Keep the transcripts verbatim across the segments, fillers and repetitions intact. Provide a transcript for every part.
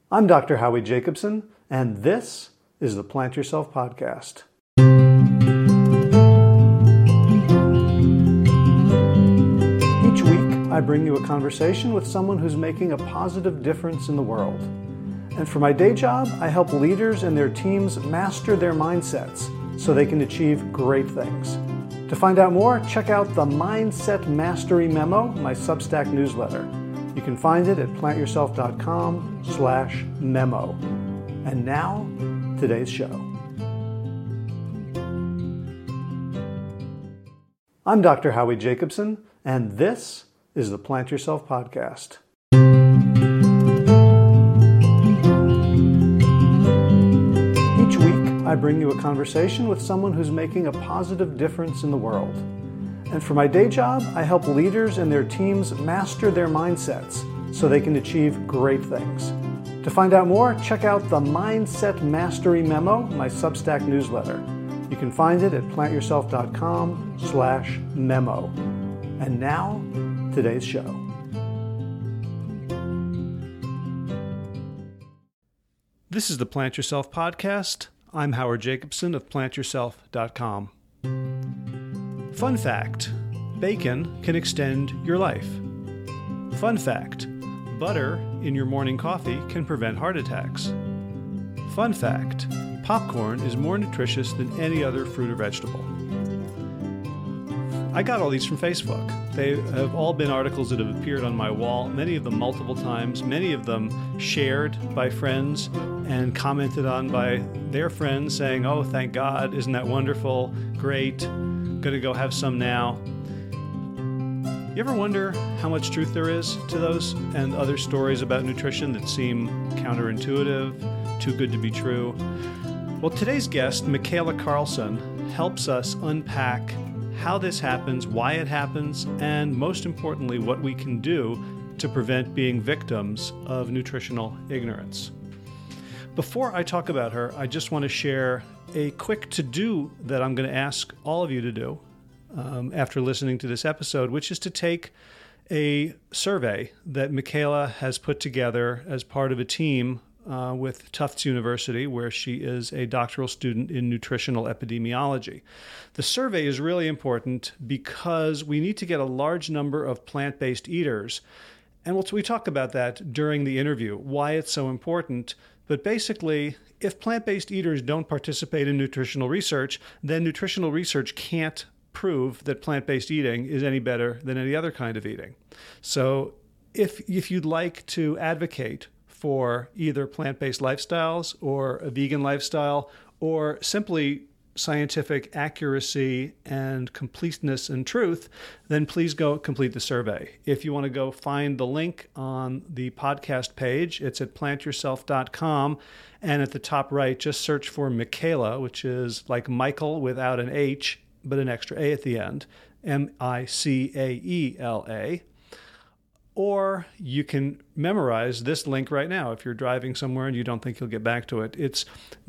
I'm Doctor Howie Jacobson, and this is the Plant Yourself Podcast. Each week, I bring you a conversation with someone who's making a positive difference in the world. And for my day job, I help leaders and their teams master their mindsets so they can achieve great things. To find out more, check out the Mindset Mastery Memo, my Substack newsletter. You can find it at plantyourself.com slash memo. And now, today's show. I'm Doctor Howie Jacobson, and this is the Plant Yourself Podcast. Each week, I bring you a conversation with someone who's making a positive difference in the world. And for my day job, I help leaders and their teams master their mindsets so they can achieve great things. To find out more, check out the Mindset Mastery Memo, my Substack newsletter. You can find it at plantyourself.com slash memo. And now, today's show. This is the Plant Yourself Podcast. I'm Howard Jacobson of plant yourself dot com. Fun fact, bacon can extend your life. Fun fact, butter in your morning coffee can prevent heart attacks. Fun fact, popcorn is more nutritious than any other fruit or vegetable. I got all these from Facebook. They have all been articles that have appeared on my wall, many of them multiple times, many of them shared by friends and commented on by their friends saying, oh, thank God, isn't that wonderful, great, gonna go have some now. You ever wonder how much truth there is to those and other stories about nutrition that seem counterintuitive, too good to be true? Well, today's guest, Michaela Carlson, helps us unpack how this happens, why it happens, and most importantly, what we can do to prevent being victims of nutritional ignorance. Before I talk about her, I just want to share a quick to-do that I'm going to ask all of you to do um, after listening to this episode, which is to take a survey that Michaela has put together as part of a team uh, with Tufts University, where she is a doctoral student in nutritional epidemiology. The survey is really important because we need to get a large number of plant-based eaters, and we'll, we talk about that during the interview, why it's so important. But basically, if plant-based eaters don't participate in nutritional research, then nutritional research can't prove that plant-based eating is any better than any other kind of eating. So if if you'd like to advocate for either plant-based lifestyles or a vegan lifestyle, or simply scientific accuracy and completeness and truth, then please go complete the survey. If you want to go find the link on the podcast page, it's at plant yourself dot com, and at the top right, just search for Michaela, which is like Michael without an H, but an extra A at the end, M I C A E L A. Or you can memorize this link right now if you're driving somewhere and you don't think you'll get back to it. It's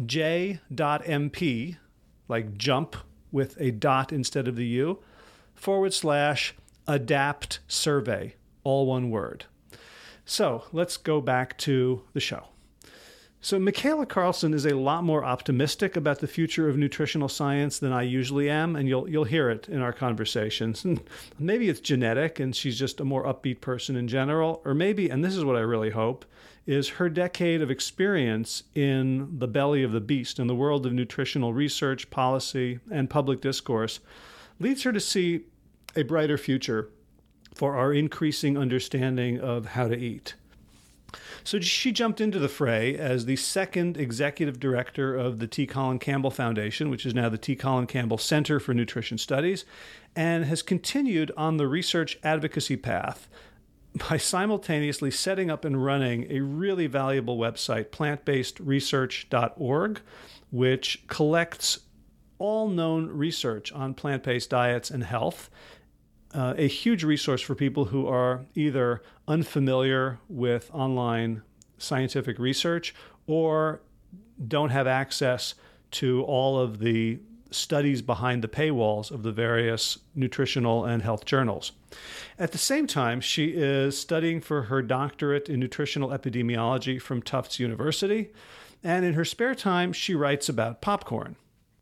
j.mp, like jump with a dot instead of the U, forward slash adapt survey, all one word. So let's go back to the show. So Michaela Carlson is a lot more optimistic about the future of nutritional science than I usually am, and you'll you'll hear it in our conversations. And maybe it's genetic and she's just a more upbeat person in general, or maybe, and this is what I really hope, is her decade of experience in the belly of the beast, in the world of nutritional research, policy, and public discourse, leads her to see a brighter future for our increasing understanding of how to eat. So she jumped into the fray as the second executive director of the T. Colin Campbell Foundation, which is now the T. Colin Campbell Center for Nutrition Studies, and has continued on the research advocacy path by simultaneously setting up and running a really valuable website, plant based research dot org, which collects all known research on plant-based diets and health. Uh, a huge resource for people who are either unfamiliar with online scientific research or don't have access to all of the studies behind the paywalls of the various nutritional and health journals. At the same time, she is studying for her doctorate in nutritional epidemiology from Tufts University, and in her spare time, she writes about popcorn.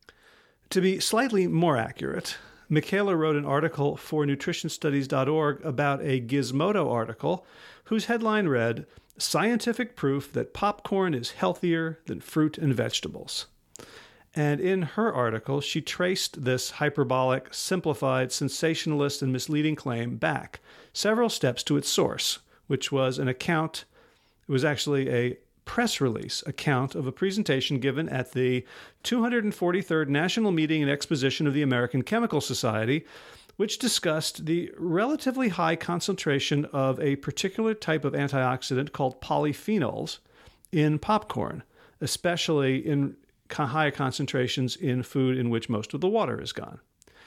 To be slightly more accurate, Michaela wrote an article for nutrition studies dot org about a Gizmodo article whose headline read, "Scientific Proof That Popcorn is Healthier Than Fruit and Vegetables." And in her article, she traced this hyperbolic, simplified, sensationalist, and misleading claim back several steps to its source, which was an account, it was actually a press release account of a presentation given at the two hundred forty-third National Meeting and Exposition of the American Chemical Society, which discussed the relatively high concentration of a particular type of antioxidant called polyphenols in popcorn, especially in high concentrations in food in which most of the water is gone.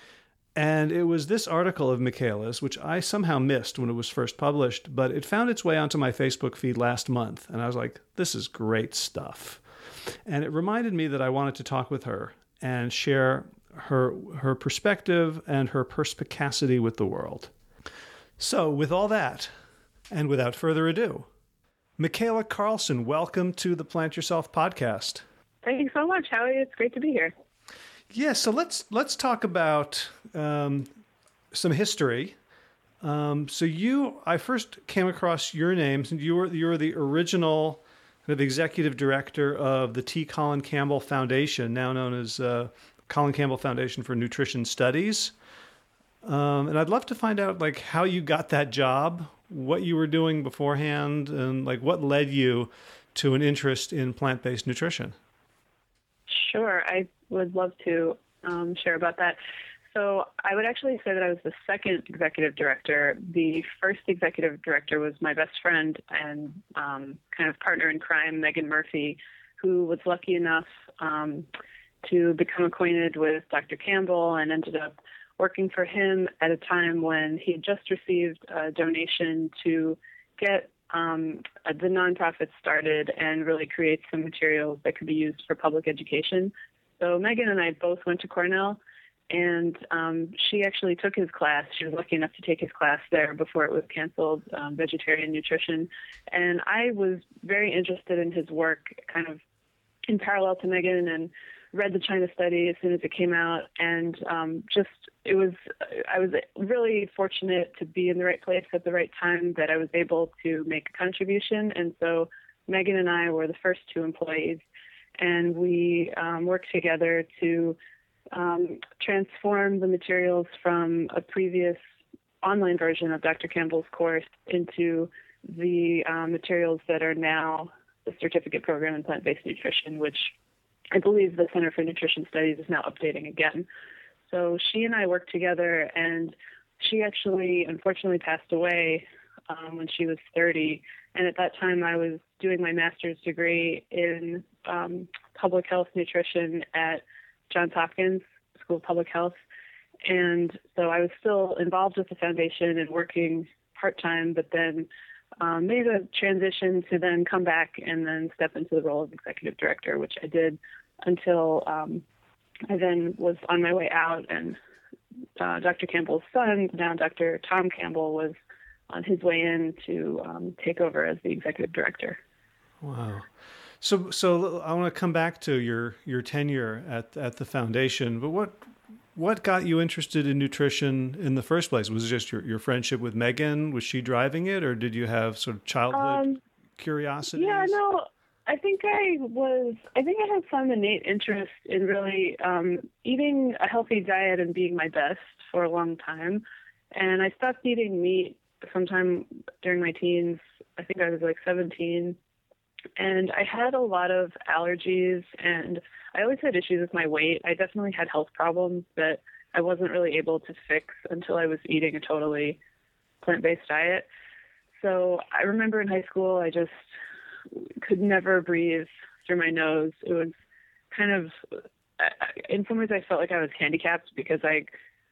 And it was this article of Michaela's, which I somehow missed when it was first published, but it found its way onto my Facebook feed last month. And I was like, this is great stuff. And it reminded me that I wanted to talk with her and share her, her perspective and her perspicacity with the world. So with all that, and without further ado, Michaela Carlson, welcome to the Plant Yourself podcast. Thank you so much, Howie. It's great to be here. Yeah, so let's let's talk about um, some history. Um, so you, I first came across your name, and you were you were the original kind of executive director of the T. Colin Campbell Foundation, now known as uh, Colin Campbell Foundation for Nutrition Studies. Um, and I'd love to find out like how you got that job, what you were doing beforehand, and like what led you to an interest in plant-based nutrition. Sure, I would love to um, share about that. So I would actually say that I was the second executive director. The first executive director was my best friend and um, kind of partner in crime, Megan Murphy, who was lucky enough um, to become acquainted with Doctor Campbell and ended up working for him at a time when he had just received a donation to get Um, the nonprofit started and really create some materials that could be used for public education. So Megan and I both went to Cornell, and um, she actually took his class. She was lucky enough to take his class there before it was canceled, um, vegetarian nutrition. And I was very interested in his work kind of in parallel to Megan, and read the China study as soon as it came out. And um, just, it was, I was really fortunate to be in the right place at the right time that I was able to make a contribution. And so Megan and I were the first two employees, and we um, worked together to um, transform the materials from a previous online version of Doctor Campbell's course into the um, materials that are now the certificate program in plant-based nutrition, which I believe the Center for Nutrition Studies is now updating again. So she and I worked together, and she actually unfortunately passed away um, when she was thirty. And at that time, I was doing my master's degree in um, public health nutrition at Johns Hopkins School of Public Health. And so I was still involved with the foundation and working part-time, but then um, made a transition to then come back and then step into the role of executive director, which I did until um, I then was on my way out, and uh, Doctor Campbell's son, now Doctor Tom Campbell, was on his way in to um, take over as the executive director. Wow. So, so I want to come back to your, your tenure at at the foundation, but what what got you interested in nutrition in the first place? Was it just your, your friendship with Megan? Was she driving it, or did you have sort of childhood um, curiosity? Yeah, no, I think I was, I think I had some innate interest in really um, eating a healthy diet and being my best for a long time. And I stopped eating meat sometime during my teens. I think I was like seventeen. And I had a lot of allergies, and I always had issues with my weight. I definitely had health problems that I wasn't really able to fix until I was eating a totally plant-based diet. So I remember in high school, I just could never breathe through my nose. It was kind of, in some ways I felt like I was handicapped because I,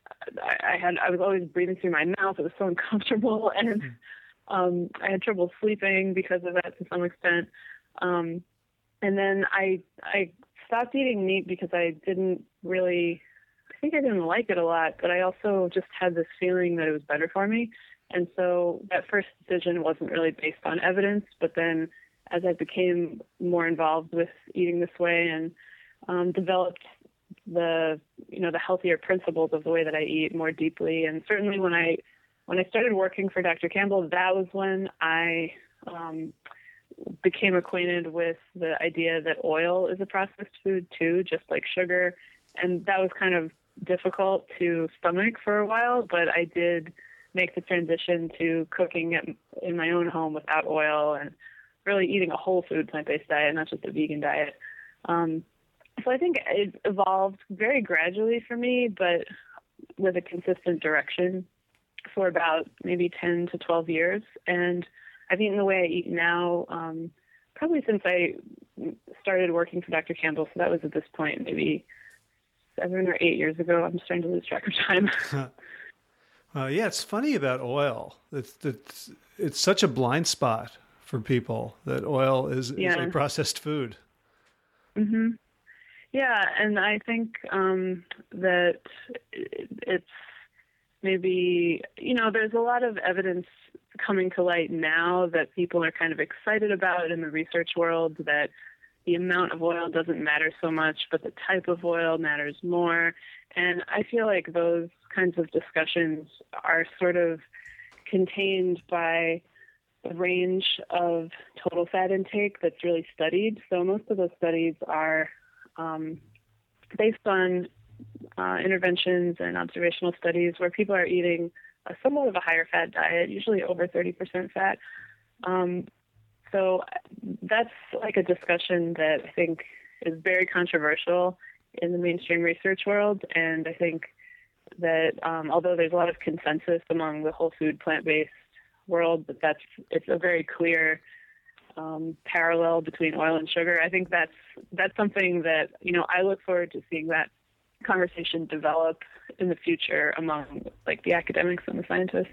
I had, I was always breathing through my mouth. It was so uncomfortable, and um, I had trouble sleeping because of that to some extent. Um, and then I, I stopped eating meat because I didn't really, I think I didn't like it a lot, but I also just had this feeling that it was better for me. And so that first decision wasn't really based on evidence, but then as I became more involved with eating this way and um, developed the, you know, the healthier principles of the way that I eat more deeply. And certainly when I, when I started working for Doctor Campbell, that was when I um, became acquainted with the idea that oil is a processed food too, just like sugar. And that was kind of difficult to stomach for a while, but I did make the transition to cooking at, in my own home without oil and really eating a whole food plant-based diet, not just a vegan diet. Um, so I think it evolved very gradually for me, but with a consistent direction for about maybe ten to twelve years. And I've eaten the way I eat now, um, probably since I started working for Doctor Campbell. So that was at this point, maybe seven or eight years ago. I'm starting to lose track of time. uh, yeah, it's funny about oil. It's, it's, it's such a blind spot for people that oil is, yeah. is a processed food. Mm-hmm. Yeah, and I think um, that it's maybe, you know, there's a lot of evidence coming to light now that people are kind of excited about in the research world, that the amount of oil doesn't matter so much, but the type of oil matters more. And I feel like those kinds of discussions are sort of contained by the range of total fat intake that's really studied. So most of those studies are um, based on uh, interventions and observational studies where people are eating a somewhat of a higher fat diet, usually over thirty percent fat. Um, so that's like a discussion that I think is very controversial in the mainstream research world. And I think that um, although there's a lot of consensus among the whole food plant-based world that that's it's a very clear um, parallel between oil and sugar, I think that's that's something that, you know, I look forward to seeing that conversation develop in the future among like the academics and the scientists.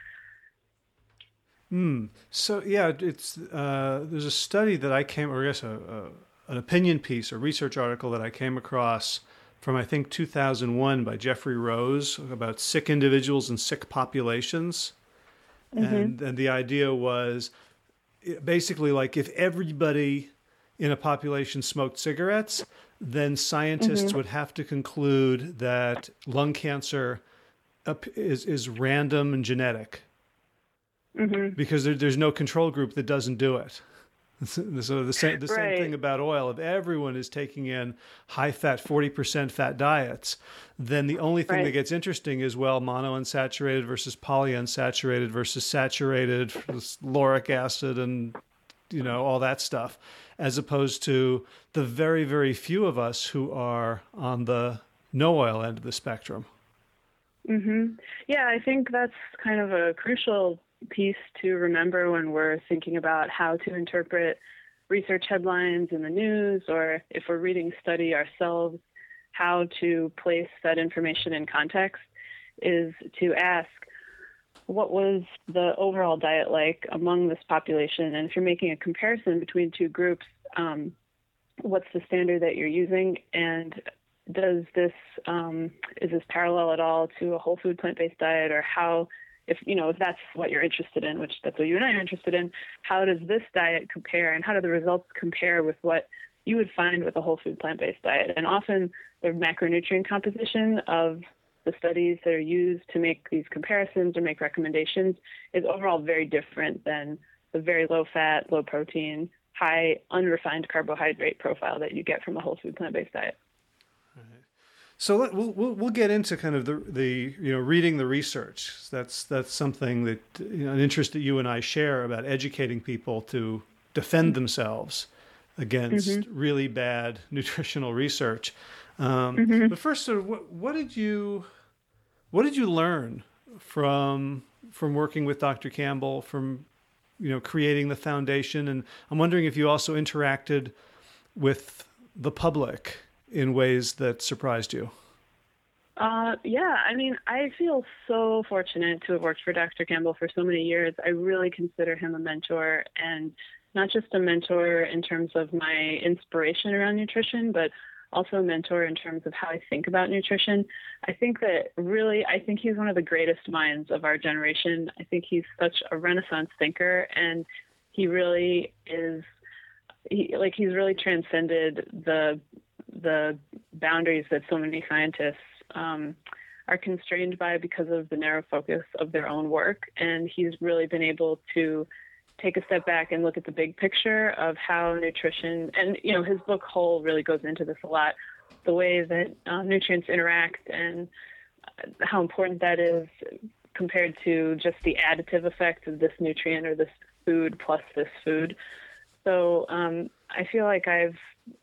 Hmm. So yeah, it's uh, there's a study that I came, or I guess a, a, an opinion piece, a research article that I came across from I think two thousand one by Jeffrey Rose about sick individuals and sick populations. Mm-hmm. And, and the idea was basically like if everybody in a population smoked cigarettes, then scientists mm-hmm. would have to conclude that lung cancer is, is random and genetic mm-hmm. because there, there's no control group that doesn't do it. So the same, the same right. thing about oil. If everyone is taking in high-fat, forty percent fat diets, then the only thing right. that gets interesting is, well, monounsaturated versus polyunsaturated versus saturated, lauric acid and, you know, all that stuff, as opposed to the very, very few of us who are on the no oil end of the spectrum. Mm-hmm. Yeah, I think that's kind of a crucial piece to remember when we're thinking about how to interpret research headlines in the news, or if we're reading study ourselves, how to place that information in context, is to ask, what was the overall diet like among this population? And if you're making a comparison between two groups, um, what's the standard that you're using? And does this, um, is this parallel at all to a whole food plant-based diet, or how, if, you know, if that's what you're interested in, which that's what you and I are interested in, how does this diet compare, and how do the results compare with what you would find with a whole food plant-based diet? And often the macronutrient composition of the studies that are used to make these comparisons or make recommendations is overall very different than the very low fat, low protein, high unrefined carbohydrate profile that you get from a whole food plant-based diet. So let, we'll, we'll we'll get into kind of the the you know reading the research. That's that's something that, you know, an interest that you and I share about educating people to defend mm-hmm. themselves against mm-hmm. really bad nutritional research. Um, mm-hmm. But first, sort of, what, what did you what did you learn from from working with Doctor Campbell, from, you know, creating the foundation? And I'm wondering if you also interacted with the public in ways that surprised you. Uh, yeah, I mean, I feel so fortunate to have worked for Doctor Campbell for so many years. I really consider him a mentor, and not just a mentor in terms of my inspiration around nutrition, but also a mentor in terms of how I think about nutrition. I think that really, I think he's one of the greatest minds of our generation. I think he's such a Renaissance thinker, and he really is, he, like he's really transcended the the boundaries that so many scientists um, are constrained by because of the narrow focus of their own work. And he's really been able to take a step back and look at the big picture of how nutrition, and, you know, his book Whole really goes into this a lot, the way that uh, nutrients interact and how important that is compared to just the additive effect of this nutrient or this food plus this food. So um, I feel like I've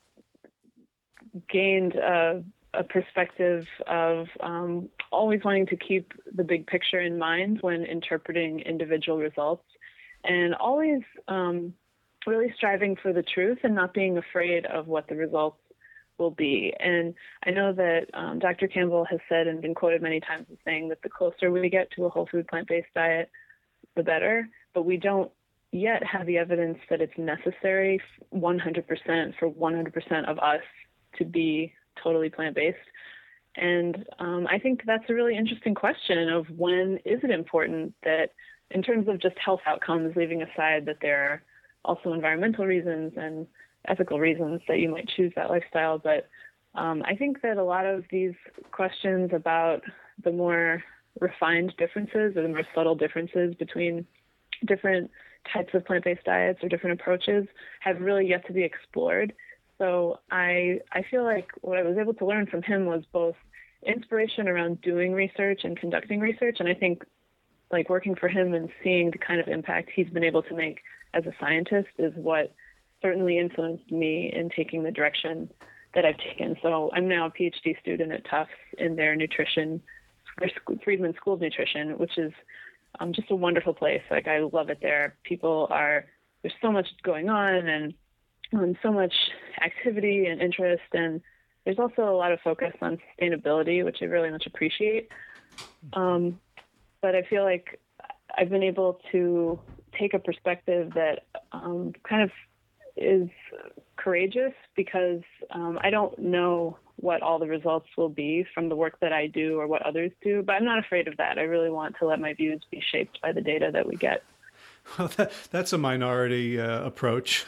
gained a, a perspective of um, always wanting to keep the big picture in mind when interpreting individual results, and always um, really striving for the truth and not being afraid of what the results will be. And I know that um, Doctor Campbell has said and been quoted many times as saying that the closer we get to a whole food plant-based diet, the better, but we don't yet have the evidence that it's necessary one hundred percent for one hundred percent of us to be totally plant-based. And um, I think that's a really interesting question of when is it important that, in terms of just health outcomes, leaving aside that there are also environmental reasons and ethical reasons that you might choose that lifestyle. But um, I think that a lot of these questions about the more refined differences or the more subtle differences between different types of plant-based diets or different approaches have really yet to be explored. So I I feel like what I was able to learn from him was both inspiration around doing research and conducting research. And I think like working for him and seeing the kind of impact he's been able to make as a scientist is what certainly influenced me in taking the direction that I've taken. So I'm now a PhD student at Tufts in their nutrition, their Friedman School of Nutrition, which is um, just a wonderful place. Like I love it there. People are, there's so much going on and um, so much activity and interest. And there's also a lot of focus on sustainability, which I really much appreciate. Um, but I feel like I've been able to take a perspective that um, kind of is courageous because um, I don't know what all the results will be from the work that I do or what others do, but I'm not afraid of that. I really want to let my views be shaped by the data that we get. Well, that, that's a minority uh, approach.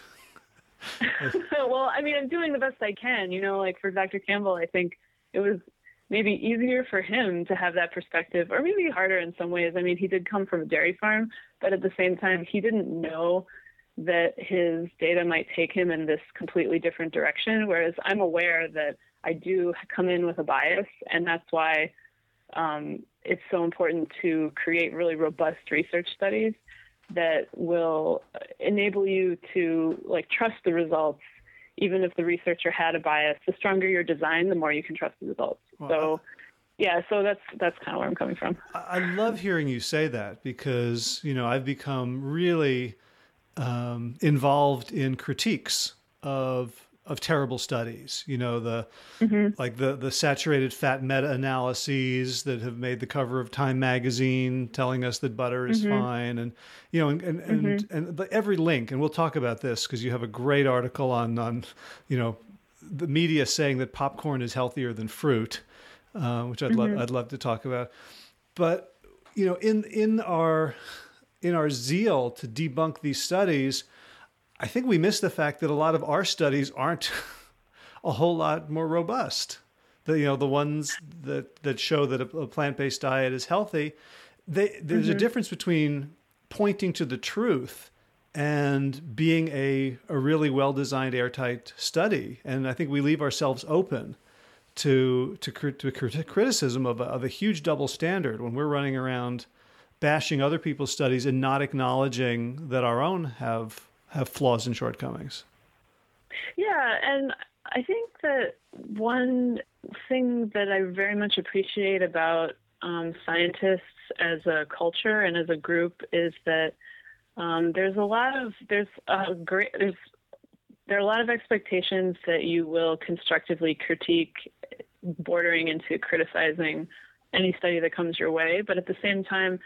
Well, I mean, I'm doing the best I can. You know, like for Doctor Campbell, I think it was maybe easier for him to have that perspective, or maybe harder in some ways. I mean, he did come from a dairy farm, but at the same time, he didn't know that his data might take him in this completely different direction, whereas I'm aware that I do come in with a bias, and that's why um, it's so important to create really robust research studies that will enable you to like trust the results, even if the researcher had a bias. The stronger your design, the more you can trust the results. Well, so, yeah, so that's that's kind of where I'm coming from. I love hearing you say that because, you know, I've become really um, involved in critiques of of terrible studies. You know, the mm-hmm. like the the saturated fat meta-analyses that have made the cover of Time magazine telling us that butter is mm-hmm. fine, and you know, and and mm-hmm. and, and the, every link. And we'll talk about this because you have a great article on on you know the media saying that popcorn is healthier than fruit, uh, which I'd mm-hmm. love I'd love to talk about. But you know, in in our in our zeal to debunk these studies, I think we miss the fact that a lot of our studies aren't a whole lot more robust. The, you know, the ones that, that show that a, a plant-based diet is healthy, they, there's mm-hmm. a difference between pointing to the truth and being a, a really well-designed, airtight study. And I think we leave ourselves open to to, to criticism of a, of a huge double standard when we're running around bashing other people's studies and not acknowledging that our own have have flaws and shortcomings. Yeah, and I think that one thing that I very much appreciate about um, scientists as a culture and as a group is that um, there's a lot of there's a great there's there are a lot of expectations that you will constructively critique, bordering into criticizing any study that comes your way. But at the same time,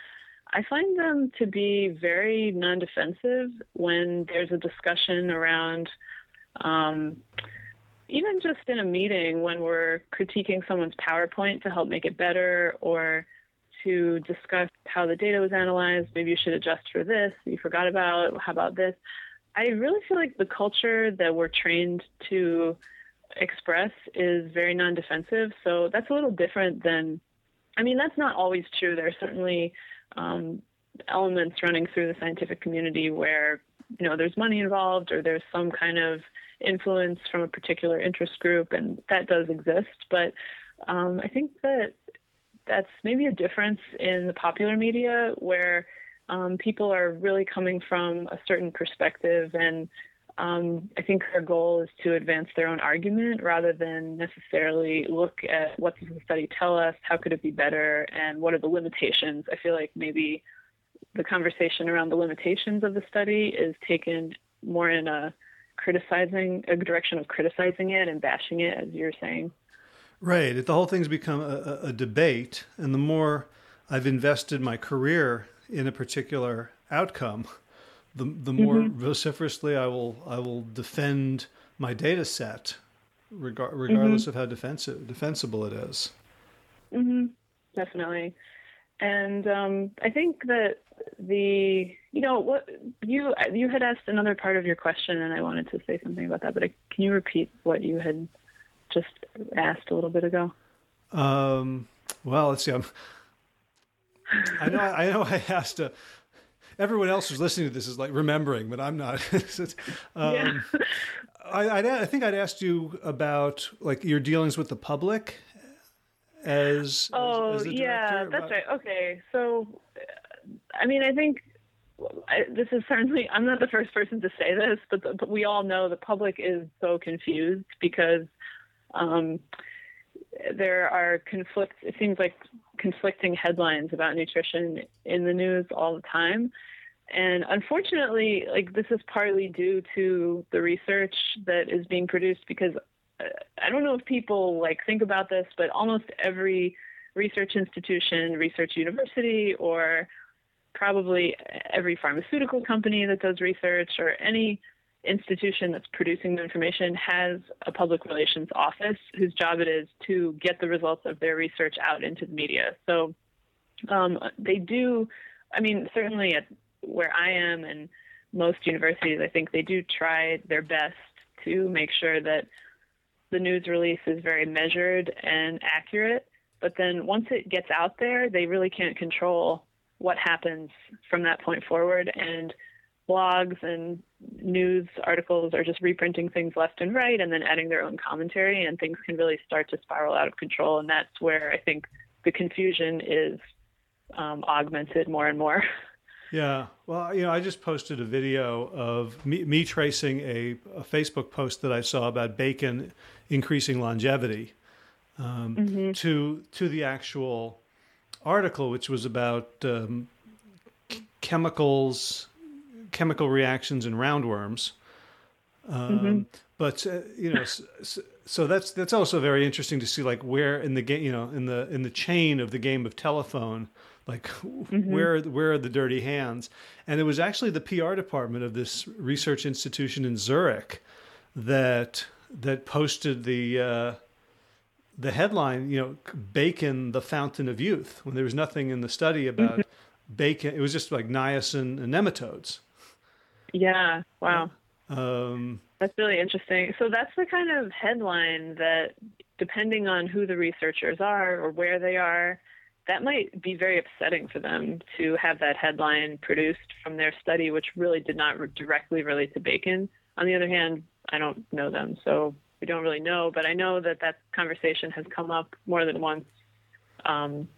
I find them to be very non-defensive when there's a discussion around, um, even just in a meeting when we're critiquing someone's PowerPoint to help make it better, or to discuss how the data was analyzed. Maybe you should adjust for this, you forgot about, how about this? I really feel like the culture that we're trained to express is very non-defensive. So that's a little different than, I mean, that's not always true. There are certainly um, elements running through the scientific community where, you know, there's money involved or there's some kind of influence from a particular interest group, and that does exist. But um, I think that that's maybe a difference in the popular media where um, people are really coming from a certain perspective, and um, I think their goal is to advance their own argument rather than necessarily look at what does the study tell us, how could it be better, and what are the limitations. I feel like maybe the conversation around the limitations of the study is taken more in a criticizing, a direction of criticizing it and bashing it, as you're saying. Right. The whole thing's become a, a debate, and the more I've invested my career in a particular outcome, the the more mm-hmm. vociferously I will I will defend my data set, regard, regardless mm-hmm. of how defensive defensible it is. Mm-hmm. Definitely, and um, I think that the you know what you you had asked another part of your question, and I wanted to say something about that. But I, can you repeat what you had just asked a little bit ago? Um, well, let's see. I'm, I know. I know. I asked. Uh, everyone else who's listening to this is like remembering, but I'm not. um, yeah. I, I'd, I think I'd asked you about like your dealings with the public as. Oh as, as the yeah, director. that's right. Okay, so I mean, I think I, this is certainly. I'm not the first person to say this, but, the, but we all know the public is so confused because. Um, there are conflicts, it seems like conflicting headlines about nutrition in the news all the time. And unfortunately, like this is partly due to the research that is being produced because uh, I don't know if people like think about this, but almost every research institution, research university, or probably every pharmaceutical company that does research or any institution that's producing the information has a public relations office whose job it is to get the results of their research out into the media. So um, they do, I mean, certainly at where I am and most universities, I think they do try their best to make sure that the news release is very measured and accurate. But then once it gets out there, they really can't control what happens from that point forward. And blogs and news articles are just reprinting things left and right and then adding their own commentary, and things can really start to spiral out of control. And that's where I think the confusion is um, augmented more and more. Yeah. Well, you know, I just posted a video of me, me tracing a, a Facebook post that I saw about bacon increasing longevity um, mm-hmm. to to the actual article, which was about um, ch- chemicals chemical reactions in roundworms. Um, mm-hmm. But, uh, you know, so, so that's, that's also very interesting to see like where in the game, you know, in the, in the chain of the game of telephone, like mm-hmm. where, where are the dirty hands? And it was actually the P R department of this research institution in Zurich that, that posted the, uh, the headline, you know, bacon, the fountain of youth, when there was nothing in the study about mm-hmm. bacon. It was just like niacin and nematodes. Yeah. Wow. Um, that's really interesting. So that's the kind of headline that, depending on who the researchers are or where they are, that might be very upsetting for them to have that headline produced from their study, which really did not re- directly relate to bacon. On the other hand, I don't know them, so we don't really know. But I know that that conversation has come up more than once um,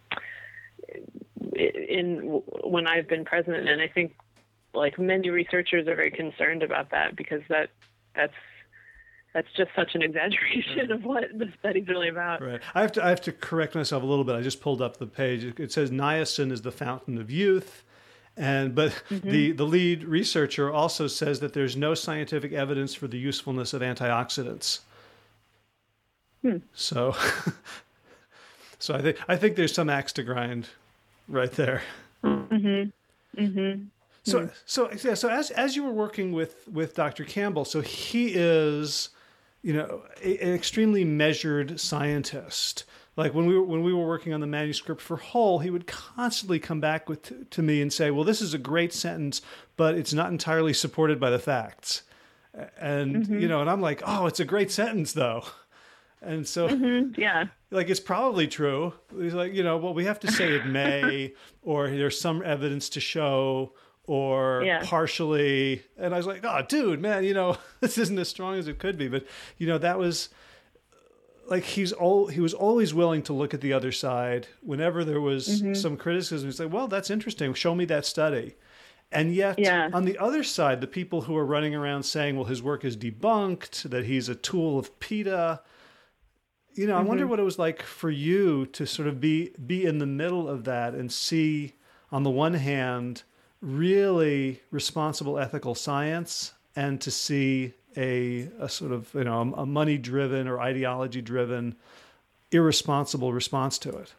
in when I've been president, and I think like many researchers are very concerned about that because that that's that's just such an exaggeration of what the study's really about. Right. I have to I have to correct myself a little bit. I just pulled up the page. It says niacin is the fountain of youth, and but mm-hmm. the the lead researcher also says that there's no scientific evidence for the usefulness of antioxidants. Hmm. So, so I think I think there's some axe to grind right there. Mm-hmm. Mm-hmm. Mm-hmm. So, so, yeah, so as as you were working with with Doctor Campbell, so he is, you know, a, an extremely measured scientist. Like when we were when we were working on the manuscript for Whole, he would constantly come back with to, to me and say, "Well, this is a great sentence, but it's not entirely supported by the facts." And Mm-hmm. you know, and I'm like, "Oh, it's a great sentence, though." And so, Mm-hmm. Yeah. like, it's probably true. He's like, you know, well, we have to say it may, or there's some evidence to show, or Yeah. partially. And I was like, oh, dude, man, you know, this isn't as strong as it could be. But, you know, that was like, he's all, he was always willing to look at the other side. Whenever there was Mm-hmm. some criticism, he's like, well, that's interesting. Show me that study. And yet, Yeah. on the other side, the people who are running around saying, well, his work is debunked, that he's a tool of PETA, you know, I wonder Mm-hmm. what it was like for you to sort of be be in the middle of that and see, on the one hand, really responsible ethical science, and to see a, a sort of, you know, a money-driven or ideology-driven, irresponsible response to it.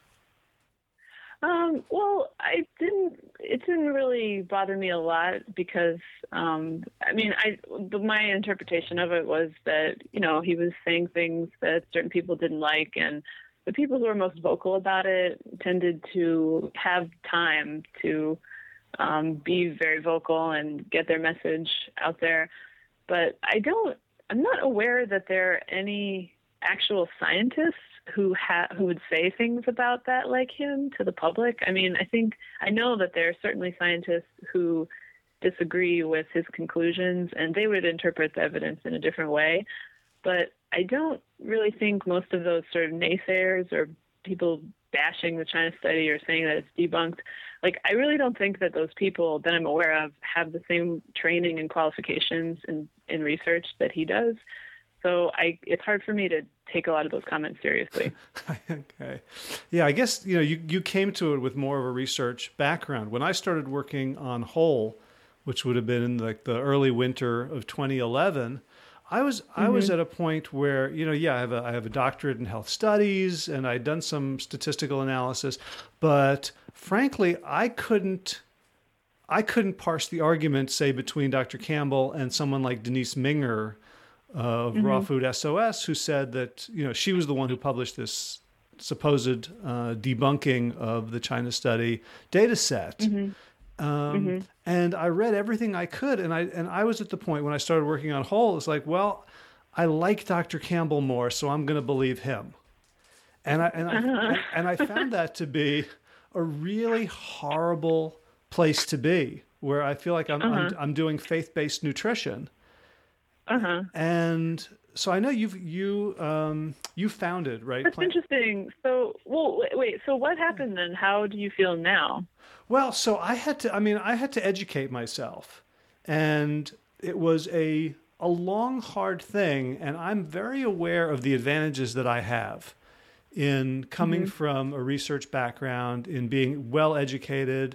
Um, well, I didn't. It didn't really bother me a lot because, um, I mean, I the, my interpretation of it was that, you know, he was saying things that certain people didn't like, and the people who were most vocal about it tended to have time to um, be very vocal and get their message out there. But I don't. I'm not aware that there are any actual scientists who ha- who would say things about that like him to the public. I mean, I think I know that there are certainly scientists who disagree with his conclusions, and they would interpret the evidence in a different way. But I don't really think most of those sort of naysayers or people bashing the China study or saying that it's debunked, like, I really don't think that those people that I'm aware of have the same training and qualifications in, in research that he does. So I, it's hard for me to take a lot of those comments seriously. Okay. Yeah, I guess, you know, you, you came to it with more of a research background. When I started working on Whole, which would have been in like the early winter of twenty eleven, I was mm-hmm. I was at a point where, you know, yeah, I have a I have a doctorate in health studies and I'd done some statistical analysis, but frankly, I couldn't I couldn't parse the argument, say, between Doctor Campbell and someone like Denise Minger of mm-hmm. Raw Food S O S, who said that, you know, she was the one who published this supposed uh, debunking of the China study data set. Mm-hmm. Um, mm-hmm. And I read everything I could, and I and I was at the point when I started working on Whole, it's like, well, I like Doctor Campbell more, so I'm going to believe him. And I and I uh-huh. and I found that to be a really horrible place to be, where I feel like I'm uh-huh. I'm, I'm doing faith-based nutrition. Uh-huh. And so I know you've you um, you founded, right? That's Plant- interesting. So, well, wait. So what happened then? How do you feel now? Well, so I had to. I mean, I had to educate myself, and it was a a long, hard thing. And I'm very aware of the advantages that I have in coming mm-hmm. from a research background, in being well educated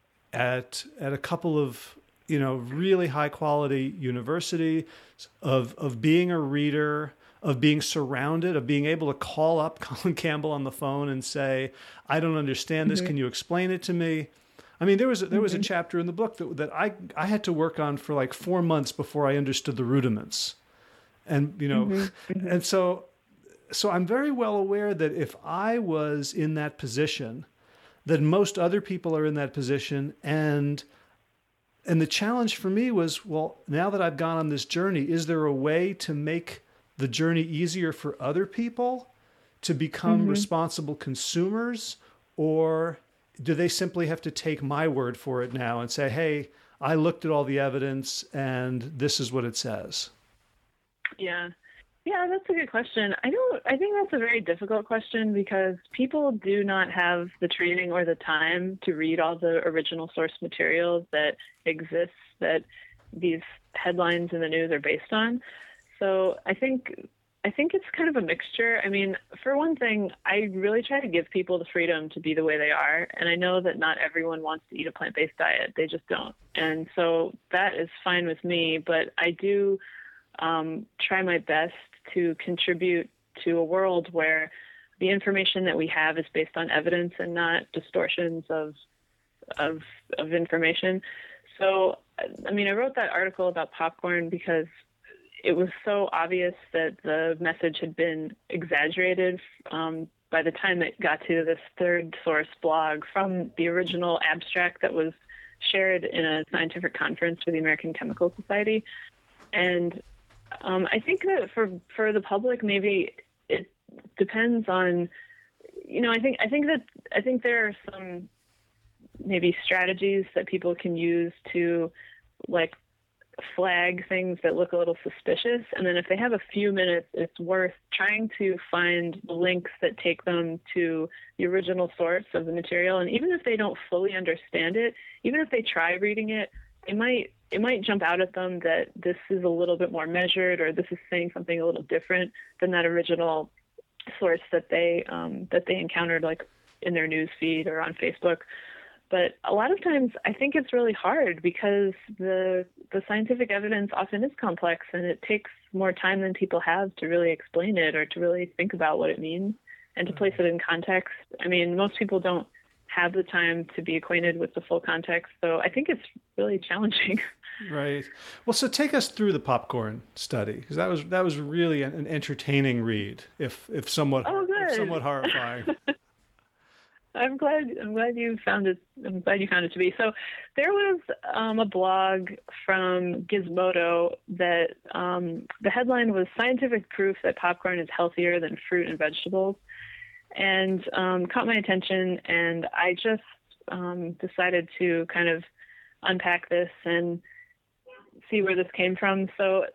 at at a couple of, you know, really high quality university, of of being a reader, of being surrounded, of being able to call up Colin Campbell on the phone and say, I don't understand this. Mm-hmm. Can you explain it to me? I mean, there was a, there was mm-hmm. a chapter in the book that that I I had to work on for like four months before I understood the rudiments, and you know, mm-hmm. and so so I'm very well aware that if I was in that position, that most other people are in that position, and And the challenge for me was, well, now that I've gone on this journey, is there a way to make the journey easier for other people to become mm-hmm. responsible consumers? Or do they simply have to take my word for it now and say, hey, I looked at all the evidence and this is what it says? Yeah. Yeah, that's a good question. I don't, I think that's a very difficult question because people do not have the training or the time to read all the original source materials that exists that these headlines in the news are based on. So I think, I think it's kind of a mixture. I mean, for one thing, I really try to give people the freedom to be the way they are. And I know that not everyone wants to eat a plant-based diet. They just don't. And so that is fine with me, but I do um, try my best to contribute to a world where the information that we have is based on evidence and not distortions of of of information. So, I mean, I wrote that article about popcorn because it was so obvious that the message had been exaggerated um, by the time it got to this third source blog from the original abstract that was shared in a scientific conference for the American Chemical Society. And um, I think that for, for the public, maybe it depends on, you know, I think, I think that, I think there are some maybe strategies that people can use to like flag things that look a little suspicious. And then if they have a few minutes, it's worth trying to find the links that take them to the original source of the material. And even if they don't fully understand it, even if they try reading it, it might, it might jump out at them that this is a little bit more measured, or this is saying something a little different than that original source that they, um, that they encountered like in their news feed or on Facebook. But a lot of times I think it's really hard because the the scientific evidence often is complex, and it takes more time than people have to really explain it or to really think about what it means and to place it in context. I mean, most people don't have the time to be acquainted with the full context. So I think it's really challenging. Right. Well, so take us through the popcorn study, because that was that was really an, an entertaining read, if if somewhat oh, good. if somewhat horrifying. I'm glad. I'm glad you found it. I'm glad you found it to be. So, there was um, a blog from Gizmodo that um, the headline was "Scientific Proof That Popcorn is Healthier Than Fruit and Vegetables," and um, caught my attention. And I just um, decided to kind of unpack this and see where this came from. So,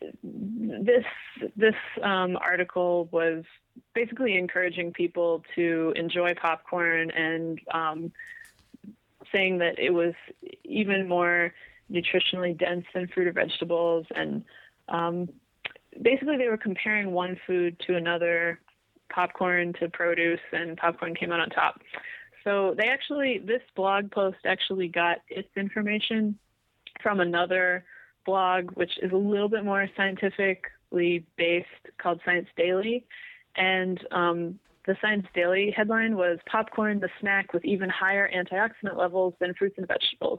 this this um, article was basically encouraging people to enjoy popcorn and um, saying that it was even more nutritionally dense than fruit or vegetables. And um, basically they were comparing one food to another, popcorn to produce, and popcorn came out on top. So they actually, this blog post actually got its information from another blog, which is a little bit more scientifically based, called Science Daily. And um, the Science Daily headline was "Popcorn, the snack with even higher antioxidant levels than fruits and vegetables."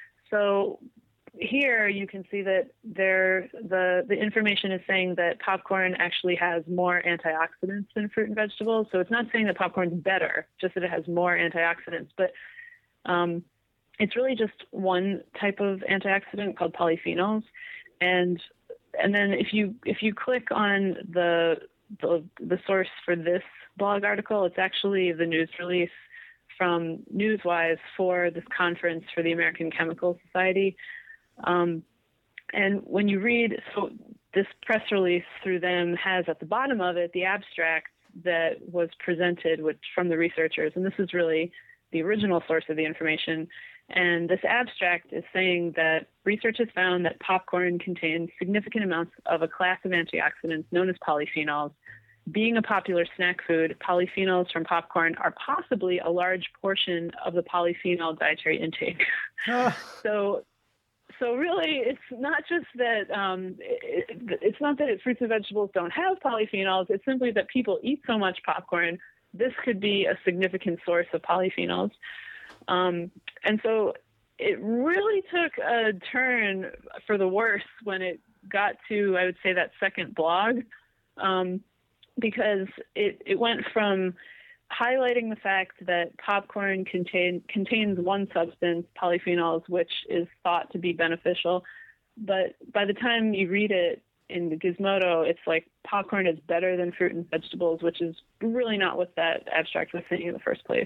So here you can see that there, the, the information is saying that popcorn actually has more antioxidants than fruit and vegetables. So it's not saying that popcorn is better, just that it has more antioxidants. But um, it's really just one type of antioxidant called polyphenols. And and then if you if you click on the The, the source for this blog article, it's actually the news release from Newswise for this conference for the American Chemical Society. Um, and when you read, so this press release through them has at the bottom of it the abstract that was presented with, from the researchers. And this is really the original source of the information. And this abstract is saying that research has found that popcorn contains significant amounts of a class of antioxidants known as polyphenols. Being a popular snack food, polyphenols from popcorn are possibly a large portion of the polyphenol dietary intake. Ah. So, so really, it's not just that um, it, it's not that it, fruits and vegetables don't have polyphenols. It's simply that people eat so much popcorn. This could be a significant source of polyphenols. Um, and so it really took a turn for the worse when it got to, I would say, that second blog, um, because it, it went from highlighting the fact that popcorn contain, contains one substance, polyphenols, which is thought to be beneficial. But by the time you read it in the Gizmodo, it's like popcorn is better than fruit and vegetables, which is really not what that abstract was saying in the first place.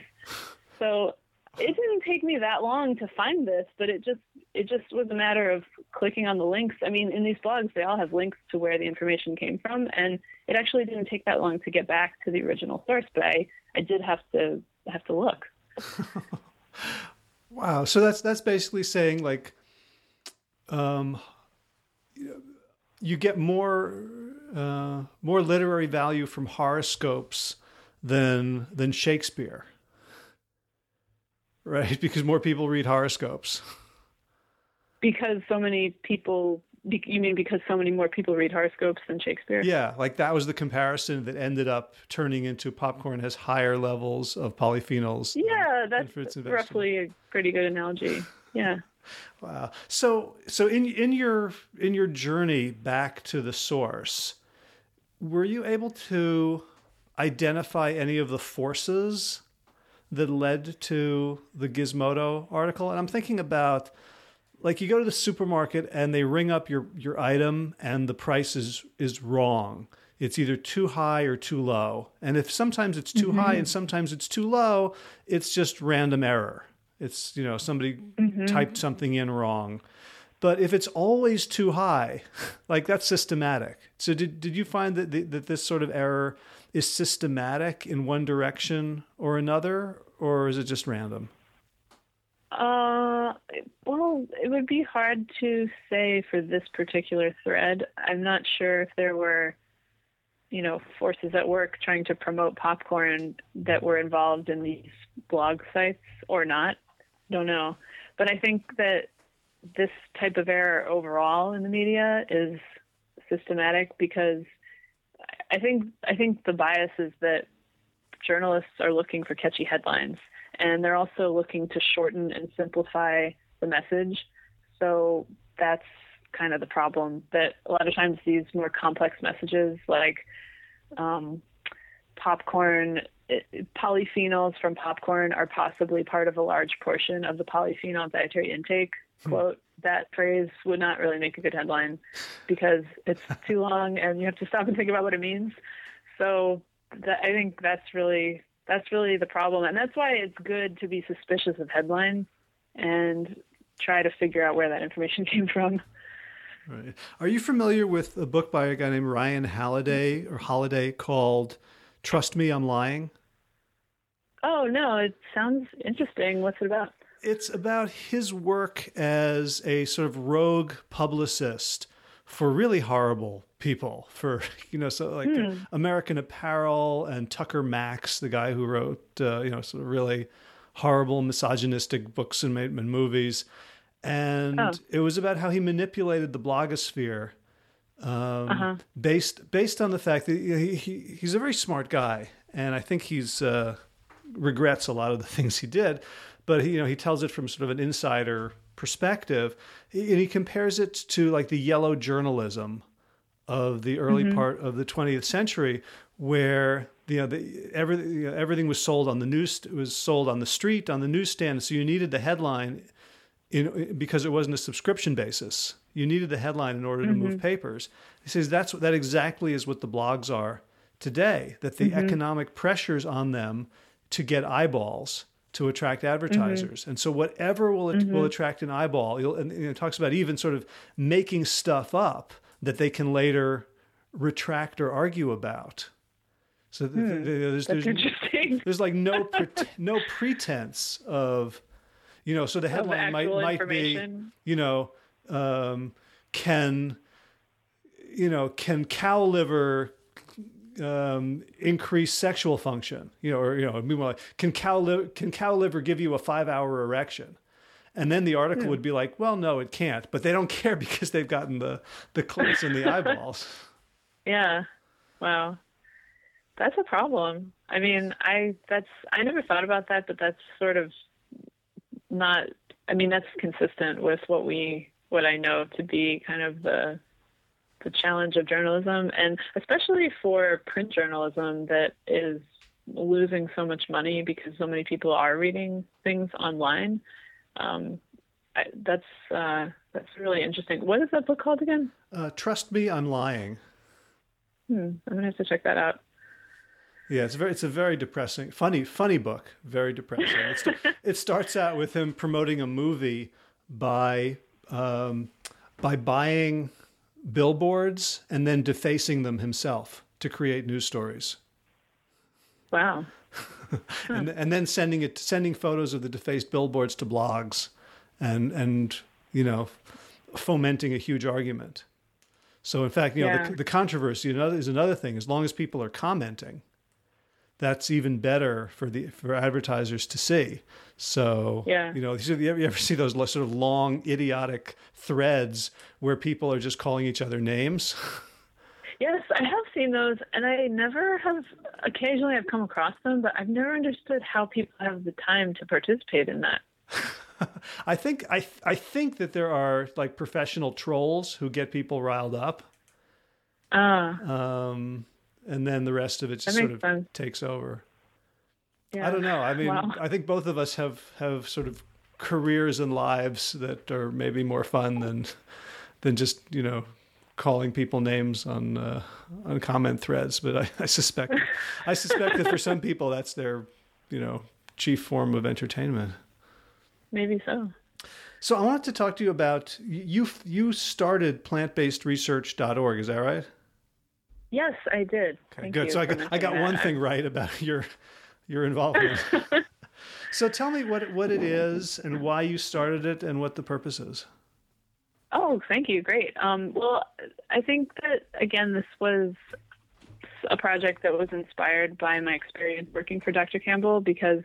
So it didn't take me that long to find this, but it just it just was a matter of clicking on the links. I mean, in these blogs, they all have links to where the information came from, and it actually didn't take that long to get back to the original source, but I, I did have to have to look. Wow. So that's that's basically saying, like, um, you get more uh, more literary value from horoscopes than than Shakespeare. Right, because more people read horoscopes. Because so many people Be- you mean because so many more people read horoscopes than Shakespeare? Yeah, like that was the comparison that ended up turning into popcorn has higher levels of polyphenols. Yeah, that's roughly a pretty good analogy. Yeah. Wow. So, so in in your in your journey back to the source, were you able to identify any of the forces that led to the Gizmodo article? And I'm thinking about, like, you go to the supermarket and they ring up your, your item and the price is, is wrong. It's either too high or too low. And if sometimes it's too mm-hmm. high and sometimes it's too low, it's just random error. It's, you know, somebody mm-hmm. typed something in wrong. But if it's always too high, like, that's systematic. So did did you find that the, that this sort of error is systematic in one direction or another, or is it just random? Uh, well, it would be hard to say for this particular thread. I'm not sure if there were, you know, forces at work trying to promote popcorn that were involved in these blog sites or not. Don't know. But I think that this type of error overall in the media is systematic because I think I think the bias is that journalists are looking for catchy headlines, and they're also looking to shorten and simplify the message. So that's kind of the problem, that a lot of times these more complex messages like um, popcorn, it, polyphenols from popcorn are possibly part of a large portion of the polyphenol dietary intake. Quote, that phrase would not really make a good headline because it's too long and you have to stop and think about what it means. So that, I think that's really that's really the problem. And that's why it's good to be suspicious of headlines and try to figure out where that information came from. Right. Are you familiar with a book by a guy named Ryan Halliday or Holiday called Trust Me, I'm Lying? Oh, no, it sounds interesting. What's it about? It's about his work as a sort of rogue publicist for really horrible people, for, you know, so like hmm. American Apparel and Tucker Max, the guy who wrote, uh, you know, sort of really horrible misogynistic books and, made, and movies. And oh. it was about how he manipulated the blogosphere um, uh-huh. based based on the fact that he, he he's a very smart guy. And I think he's uh, regrets a lot of the things he did. But he, you know, he tells it from sort of an insider perspective, and he compares it to like the yellow journalism of the early mm-hmm. part of the twentieth century, where you know the, everything you know, everything was sold on the news was sold on the street on the newsstand. So you needed the headline, in because it wasn't a subscription basis. You needed the headline in order to mm-hmm. move papers. He says that's that exactly is what the blogs are today. That the mm-hmm. economic pressures on them to get eyeballs, to attract advertisers. Mm-hmm. And so whatever will mm-hmm. will attract an eyeball, you'll, and you know, it talks about even sort of making stuff up that they can later retract or argue about. So hmm. th- th- there's, That's there's, interesting. there's like no pre- no pretense of, you know, so the headline might might be, you know, um, can, you know, can cow liver Um, increase sexual function, you know, or, you know, more like, can cow, li- can cow liver give you a five hour erection? And then the article yeah. would be like, well, no, it can't, but they don't care because they've gotten the, the clicks and the eyeballs. Yeah. Wow. That's a problem. I mean, I, that's, I never thought about that, but that's sort of not, I mean, that's consistent with what we, what I know to be kind of the, the challenge of journalism, and especially for print journalism that is losing so much money because so many people are reading things online. Um, I, that's uh, that's really interesting. What is that book called again? Uh, Trust Me, I'm Lying. Hmm, I'm gonna have to check that out. Yeah, it's very it's a very depressing, funny funny book. Very depressing. It's, it starts out with him promoting a movie by um, by buying billboards and then defacing them himself to create news stories. Wow. and and then sending it sending photos of the defaced billboards to blogs and and you know fomenting a huge argument. So in fact, you know, yeah. the, the controversy another is another thing. As long as people are commenting, that's even better for the for advertisers to see. So, yeah. you know, you ever, you ever see those sort of long, idiotic threads where people are just calling each other names? Yes, I have seen those, and I never have, occasionally I've come across them, but I've never understood how people have the time to participate in that. I think I I think that there are like professional trolls who get people riled up. Ah. Um, and then the rest of it just sort of sense. takes over. Yeah. I don't know. I mean, wow. I think both of us have, have sort of careers and lives that are maybe more fun than than just, you know, calling people names on uh, on comment threads. But I, I suspect I suspect that for some people that's their, you know, chief form of entertainment. Maybe so. So I wanted to talk to you about you. You started plant based research dot org. Is that right? Yes, I did. Okay, Thank good. you So I got I got that. one thing right about your your involvement. So tell me what what it is and why you started it and what the purpose is. Oh, thank you. Great. Um, well, I think that again, this was a project that was inspired by my experience working for Doctor Campbell, because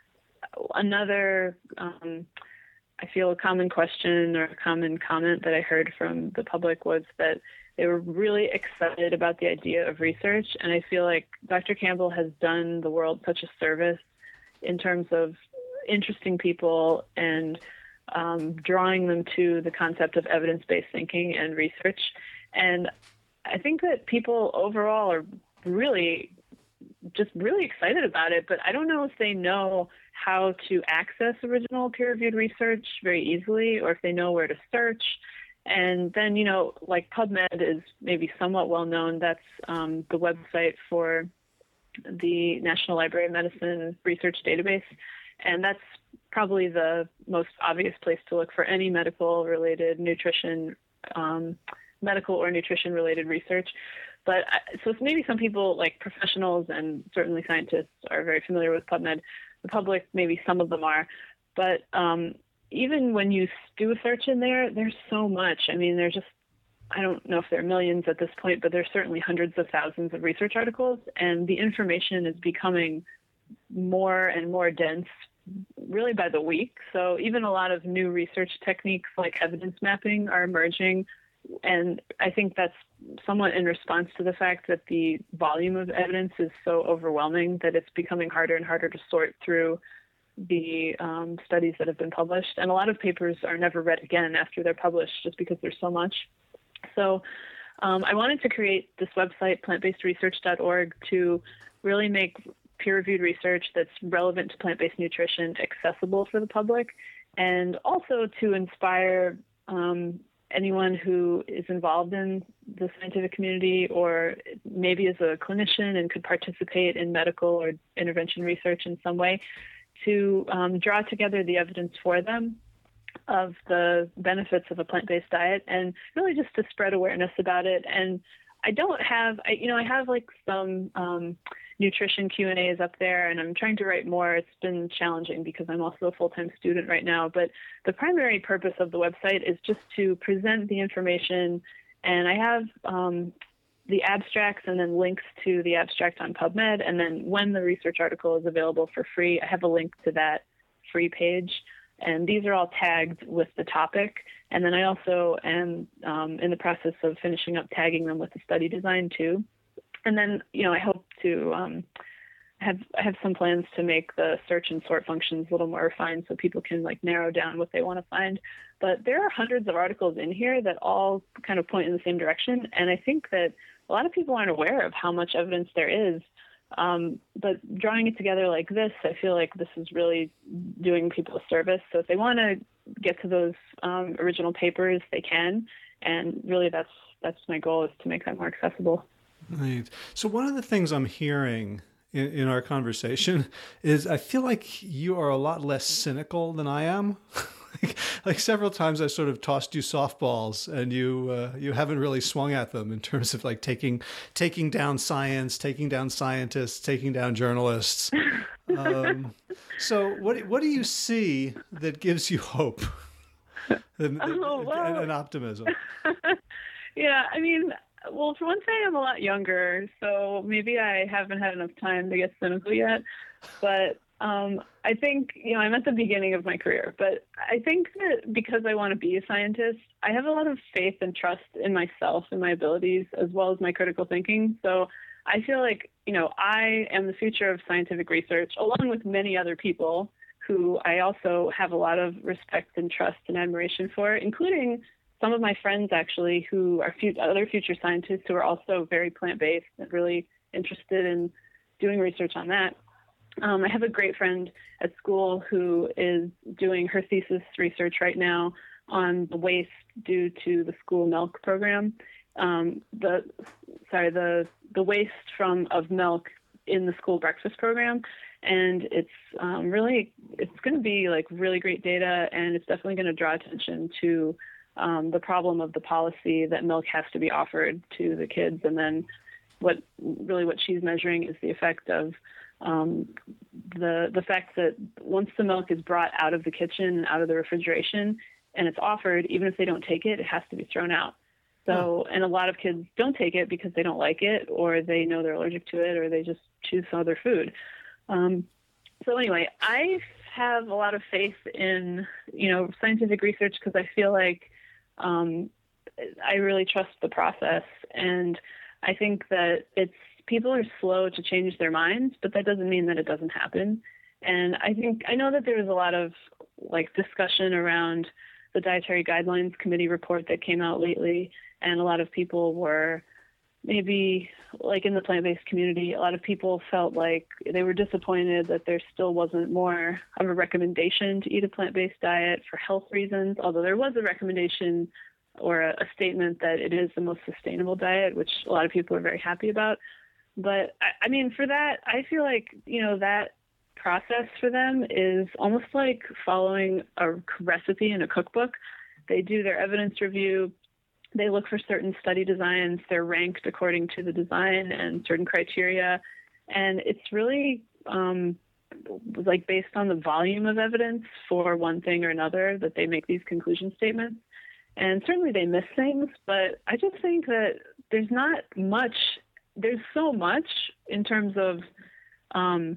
another, um, I feel a common question or a common comment that I heard from the public was that they were really excited about the idea of research. And I feel like Doctor Campbell has done the world such a service in terms of interesting people and um, drawing them to the concept of evidence-based thinking and research. And I think that people overall are really just really excited about it, but I don't know if they know how to access original peer-reviewed research very easily, or if they know where to search. And then, you know, like PubMed is maybe somewhat well known. That's um, the website for the National Library of Medicine research database. And that's probably the most obvious place to look for any medical related nutrition, um, medical or nutrition related research. But I, so maybe some people, like professionals and certainly scientists, are very familiar with PubMed. The public, maybe some of them are. But um, even when you do a search in there, there's so much. I mean, there's just, I don't know if there are millions at this point, but there's certainly hundreds of thousands of research articles. And the information is becoming more and more dense really by the week. So even a lot of new research techniques like evidence mapping are emerging. And I think that's somewhat in response to the fact that the volume of evidence is so overwhelming that it's becoming harder and harder to sort through the um, studies that have been published. And a lot of papers are never read again after they're published just because there's so much. So um, I wanted to create this website, plant based research dot org, to really make peer-reviewed research that's relevant to plant-based nutrition accessible for the public, and also to inspire um, anyone who is involved in the scientific community or maybe is a clinician and could participate in medical or intervention research in some way to um, draw together the evidence for them of the benefits of a plant-based diet, and really just to spread awareness about it. And I don't have, I, you know, I have like some um, nutrition Q and A's up there, and I'm trying to write more. It's been challenging because I'm also a full-time student right now, but the primary purpose of the website is just to present the information, and I have um, the abstracts and then links to the abstract on PubMed, and then when the research article is available for free, I have a link to that free page, and these are all tagged with the topic. And then I also am um, in the process of finishing up tagging them with the study design too. And then, you know, I hope to um, have I have some plans to make the search and sort functions a little more refined so people can like narrow down what they want to find. But there are hundreds of articles in here that all kind of point in the same direction. And I think that a lot of people aren't aware of how much evidence there is. Um, but drawing it together like this, I feel like this is really doing people a service. So if they want to get to those um, original papers, they can. And really that's that's my goal, is to make that more accessible. Right. So one of the things I'm hearing in, in our conversation is I feel like you are a lot less cynical than I am. like, like several times I sort of tossed you softballs and you uh, you haven't really swung at them in terms of like taking taking down science, taking down scientists, taking down journalists. Um, so what what do you see that gives you hope and, oh, well, and, and optimism? Yeah, I mean, well, for one thing, I'm a lot younger, so maybe I haven't had enough time to get cynical yet. But um, I think, you know, I'm at the beginning of my career, but I think that because I want to be a scientist, I have a lot of faith and trust in myself and my abilities, as well as my critical thinking. So I feel like, you know, I am the future of scientific research, along with many other people who I also have a lot of respect and trust and admiration for, including some of my friends, actually, who are f- other future scientists who are also very plant-based and really interested in doing research on that. Um, I have a great friend at school who is doing her thesis research right now on the waste due to the school milk program. Um, the sorry, the the waste from of milk in the school breakfast program, and it's um, really it's going to be like really great data, and it's definitely going to draw attention to um, the problem of the policy that milk has to be offered to the kids, and then what really what she's measuring is the effect of um, the the fact that once the milk is brought out of the kitchen and out of the refrigeration and it's offered, even if they don't take it, it has to be thrown out. So, and a lot of kids don't take it because they don't like it, or they know they're allergic to it, or they just choose some other food. Um, so anyway, I have a lot of faith in, you know, scientific research because I feel like um, I really trust the process. And I think that it's, people are slow to change their minds, but that doesn't mean that it doesn't happen. And I think, I know that there was a lot of like discussion around the Dietary Guidelines Committee report that came out lately. And a lot of people were maybe, like in the plant-based community, a lot of people felt like they were disappointed that there still wasn't more of a recommendation to eat a plant-based diet for health reasons, although there was a recommendation or a, a statement that it is the most sustainable diet, which a lot of people are very happy about. But, I, I mean, for that, I feel like, you know, that process for them is almost like following a recipe in a cookbook. They do their evidence review. They look for certain study designs. They're ranked according to the design and certain criteria. And it's really um, like based on the volume of evidence for one thing or another that they make these conclusion statements. And certainly they miss things, but I just think that there's not much, there's so much in terms of um,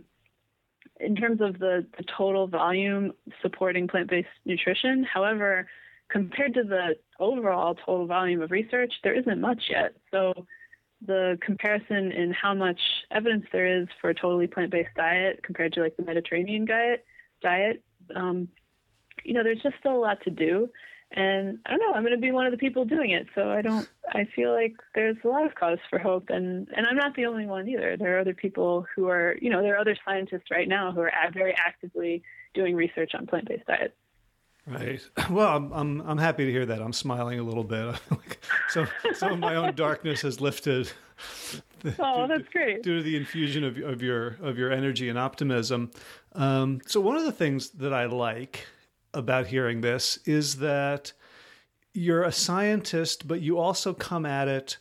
in terms of the, the total volume supporting plant-based nutrition. However, compared to the overall total volume of research, there isn't much yet. So the comparison in how much evidence there is for a totally plant-based diet compared to like the Mediterranean diet, diet, um, you know, there's just still a lot to do. And I don't know, I'm going to be one of the people doing it. So I don't, I feel like there's a lot of cause for hope. And, and I'm not the only one either. There are other people who are, you know, there are other scientists right now who are very actively doing research on plant-based diets. Right. Well, I'm, I'm I'm happy to hear that. I'm smiling a little bit. So some of my own darkness has lifted. Oh, that's great. Due to the infusion of of your of your energy and optimism. Um, so one of the things that I like about hearing this is that you're a scientist, but you also come at it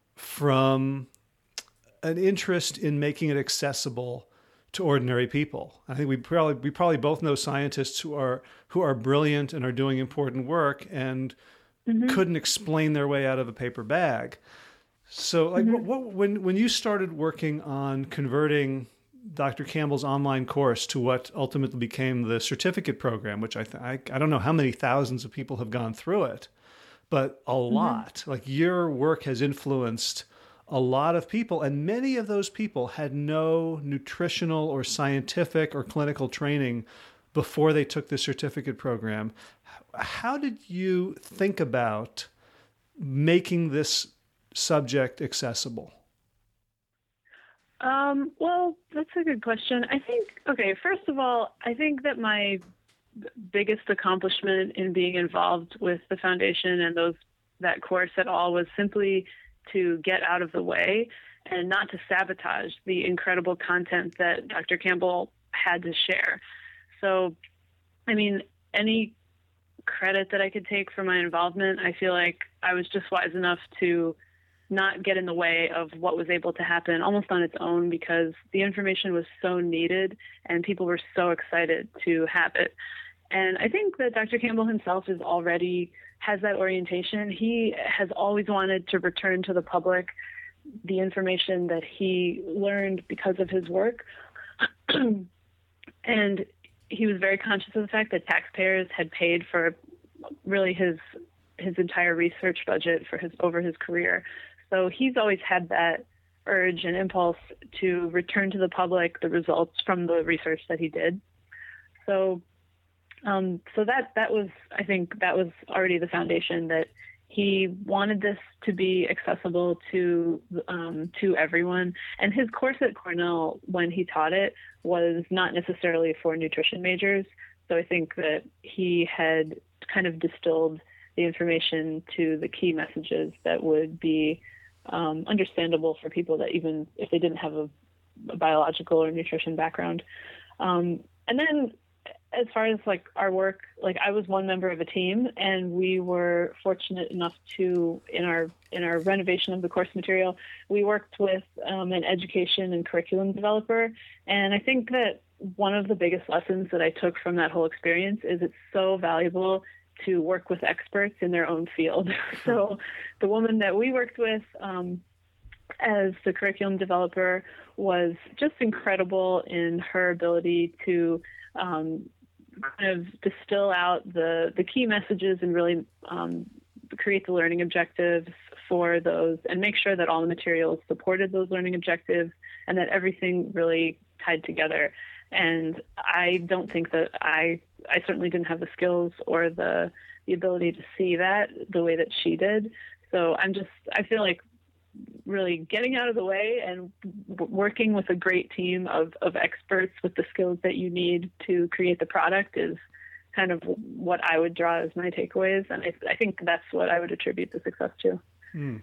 from an interest in making it accessible to ordinary people. I think we probably we probably both know scientists who are who are brilliant and are doing important work and mm-hmm. couldn't explain their way out of a paper bag. So, like, mm-hmm. what, what, when when you started working on converting Doctor Campbell's online course to what ultimately became the certificate program, which I th- I, I don't know how many thousands of people have gone through it, but a mm-hmm. lot. Like, your work has influenced a lot of people, and many of those people had no nutritional or scientific or clinical training before they took the certificate program. How did you think about making this subject accessible? Um, well, that's a good question. I think, okay, first of all, I think that my biggest accomplishment in being involved with the foundation and those that course at all was simply to get out of the way and not to sabotage the incredible content that Doctor Campbell had to share. So, I mean, any credit that I could take for my involvement, I feel like I was just wise enough to not get in the way of what was able to happen almost on its own, because the information was so needed and people were so excited to have it. And I think that Doctor Campbell himself is already has that orientation. He has always wanted to return to the public the information that he learned because of his work. And he was very conscious of the fact that taxpayers had paid for really his his entire research budget for his over his career. So he's always had that urge and impulse to return to the public the results from the research that he did. So um, so that that was, I think that was already the foundation, that he wanted this to be accessible to um, to everyone. And his course at Cornell, when he taught it, was not necessarily for nutrition majors. So I think that he had kind of distilled the information to the key messages that would be um, understandable for people that even if they didn't have a, a biological or nutrition background. Um, and then as far as like our work, like I was one member of a team, and we were fortunate enough to, in our in our renovation of the course material, we worked with um, an education and curriculum developer. And I think that one of the biggest lessons that I took from that whole experience is it's so valuable to work with experts in their own field. So the woman that we worked with um, as the curriculum developer was just incredible in her ability to um, kind of distill out the, the key messages and really um, create the learning objectives for those, and make sure that all the materials supported those learning objectives and that everything really tied together. And I don't think that I, I certainly didn't have the skills or the, the ability to see that the way that she did. So I'm just, I feel like really getting out of the way and working with a great team of, of experts with the skills that you need to create the product is kind of what I would draw as my takeaways. And I, I think that's what I would attribute the success to. Mm.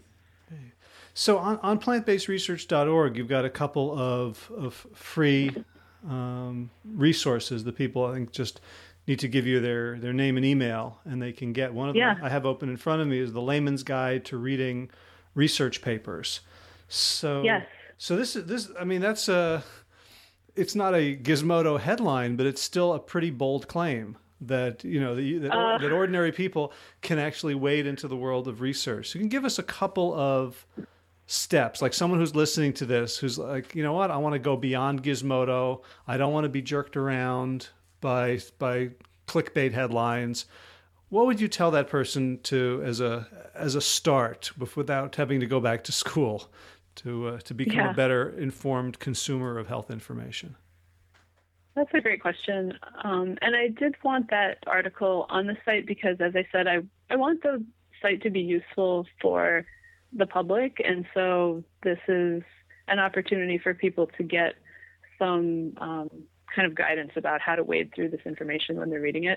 So on, on plant based research dot org, you've got a couple of, of free um, resources that people, I think, just need to give you their, their name and email, and they can get. One of yeah. them I have open in front of me is the Layman's Guide to Reading Research Papers. So, yes. so this is this. I mean, that's a. It's not a Gizmodo headline, but it's still a pretty bold claim that you know that, that, uh, that ordinary people can actually wade into the world of research. So you can give us a couple of steps, like someone who's listening to this, who's like, you know what, I want to go beyond Gizmodo. I don't want to be jerked around by by clickbait headlines. What would you tell that person to as a as a start, without having to go back to school, to uh, to become yeah. a better informed consumer of health information? That's a great question. Um, and I did want that article on the site because, as I said, I, I want the site to be useful for the public. And so this is an opportunity for people to get some um, kind of guidance about how to wade through this information when they're reading it.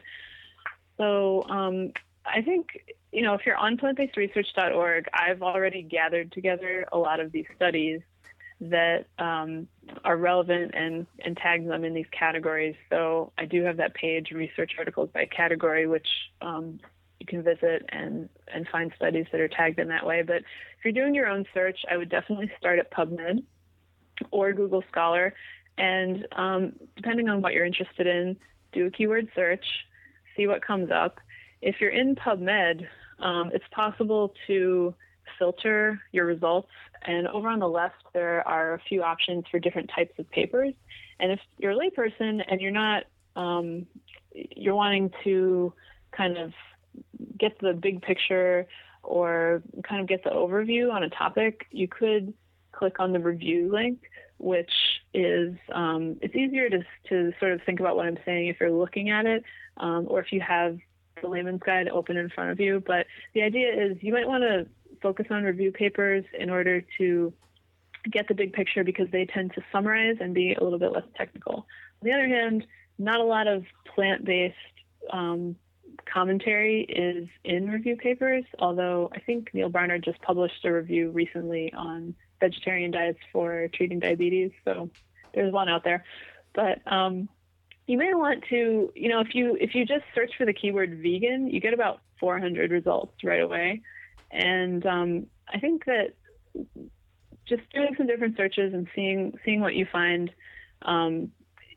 So um, I think, you know, if you're on plant based research dot org, I've already gathered together a lot of these studies that um, are relevant and, and tagged them in these categories. So I do have that page, research articles by category, which um, you can visit and, and find studies that are tagged in that way. But if you're doing your own search, I would definitely start at PubMed or Google Scholar. And um, depending on what you're interested in, do a keyword search, see what comes up. If you're in PubMed, um, it's possible to filter your results. And over on the left, there are a few options for different types of papers. And if you're a layperson and you're not, um, you're wanting to kind of get the big picture or kind of get the overview on a topic, you could click on the review link, which is, um, it's easier to, to sort of think about what I'm saying if you're looking at it, um, or if you have the Layman's Guide open in front of you. But the idea is you might want to focus on review papers in order to get the big picture because they tend to summarize and be a little bit less technical. On the other hand, not a lot of plant-based um, commentary is in review papers, although I think Neil Barnard just published a review recently on vegetarian diets for treating diabetes. So there's one out there. But um, you may want to, you know, if you if you just search for the keyword vegan, you get about four hundred results right away. And um, I think that just doing some different searches and seeing seeing what you find, um,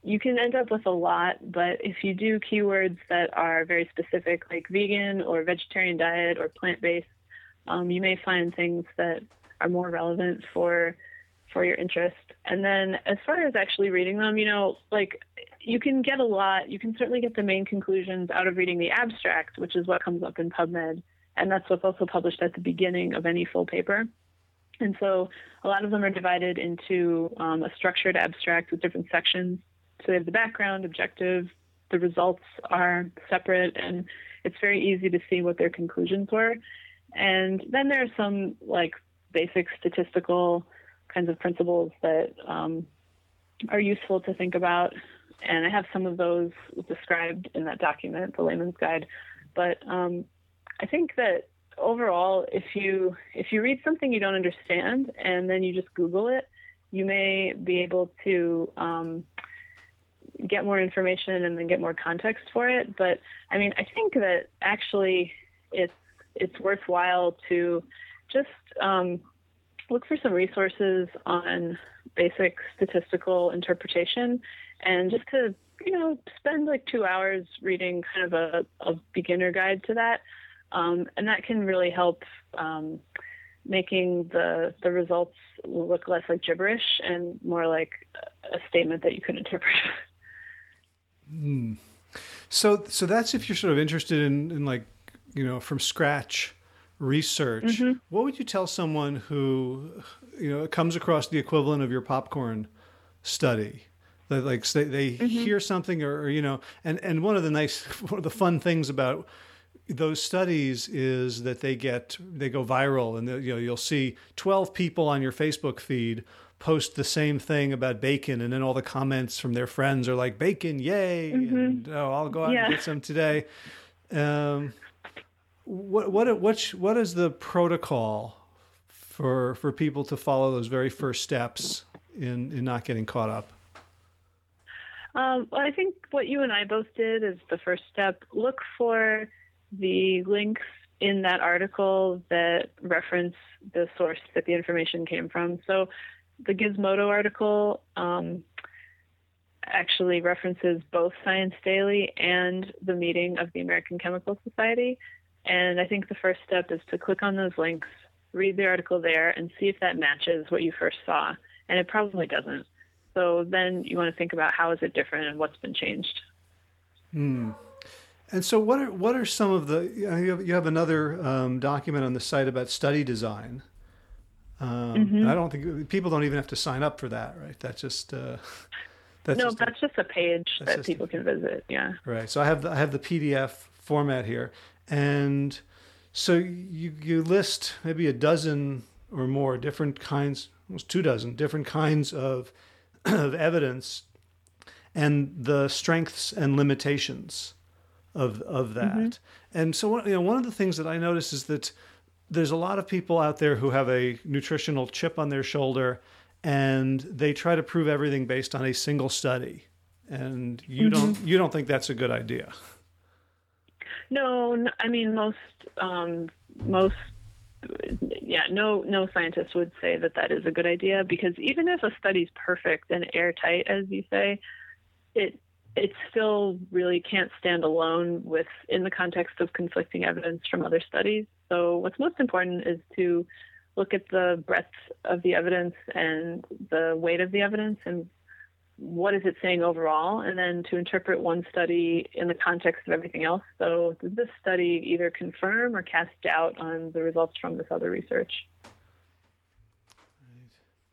you can end up with a lot, but if you do keywords that are very specific, like vegan or vegetarian diet or plant-based, um, you may find things that are more relevant for for your interest. And then as far as actually reading them, you know, like you can get a lot, you can certainly get the main conclusions out of reading the abstract, which is what comes up in PubMed. And that's what's also published at the beginning of any full paper. And so a lot of them are divided into um, a structured abstract with different sections. So they have the background, objective, the results are separate, and it's very easy to see what their conclusions were. And then there are some like basic statistical kinds of principles that um, are useful to think about. And I have some of those described in that document, the Layman's Guide. But um, I think that overall, if you if you read something you don't understand and then you just Google it, you may be able to um, get more information and then get more context for it. But I mean, I think that actually it's it's worthwhile to just um, look for some resources on basic statistical interpretation, and just to, you know, spend like two hours reading kind of a, a beginner guide to that. Um, and that can really help um, making the the results look less like gibberish and more like a statement that you can interpret. Mm. So, so that's if you're sort of interested in, in like, you know, from scratch research. Mm-hmm. What would you tell someone who, you know, comes across the equivalent of your popcorn study? That like they, they mm-hmm. hear something or, or, you know, and, and one of the nice, one of the fun things about those studies is that they get, they go viral, and you know, you'll see twelve people on your Facebook feed post the same thing about bacon, and then all the comments from their friends are like, bacon, yay. Mm-hmm. And oh, I'll go out yeah. and get some today. Um, what, what, what, what is the protocol for, for people to follow those very first steps in, in not getting caught up? Um, well, I think what you and I both did is the first step. Look for the links in that article that reference the source that the information came from. So the Gizmodo article um, actually references both Science Daily and the meeting of the American Chemical Society. And I think the first step is to click on those links, read the article there, and see if that matches what you first saw. And it probably doesn't. So then you want to think about how is it different and what's been changed. Hmm. And so what are what are some of the, you have, you have another um, document on the site about study design. Um, mm-hmm. I don't think, people don't even have to sign up for that, right? That's just... Uh, that's no, just that's a, just a page that people a, can visit, yeah. Right. So I have the, I have the P D F format here. And so you, you list maybe a dozen or more different kinds, almost two dozen different kinds of, of evidence and the strengths and limitations of of that. Mm-hmm. And so you know, one of the things that I notice is that there's a lot of people out there who have a nutritional chip on their shoulder, and they try to prove everything based on a single study. And you mm-hmm. don't you don't think that's a good idea? No, I mean most um, most yeah, no no scientist would say that that is a good idea, because even if a study's perfect and airtight, as you say, it it still really can't stand alone with in the context of conflicting evidence from other studies. So what's most important is to look at the breadth of the evidence and the weight of the evidence and what is it saying overall, and then to interpret one study in the context of everything else. So does this study either confirm or cast doubt on the results from this other research? Right.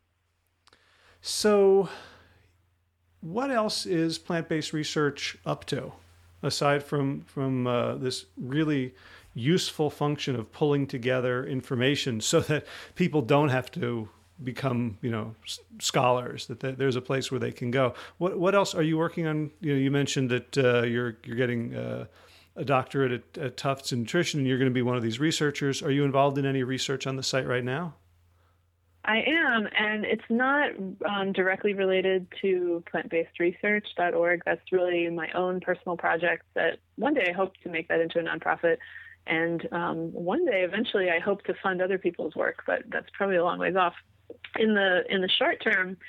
So what else is plant-based research up to, aside from, from uh, this really useful function of pulling together information so that people don't have to become, you know, scholars, that there's a place where they can go? What what else are you working on? You know, you mentioned that uh, you're you're getting uh, a doctorate at, at Tufts in nutrition, and you're going to be one of these researchers. Are you involved in any research on the site right now? I am, and it's not um, directly related to plant based research dot org. That's really my own personal project that one day I hope to make that into a nonprofit. And um, one day, eventually, I hope to fund other people's work, but that's probably a long ways off. In the in the short term,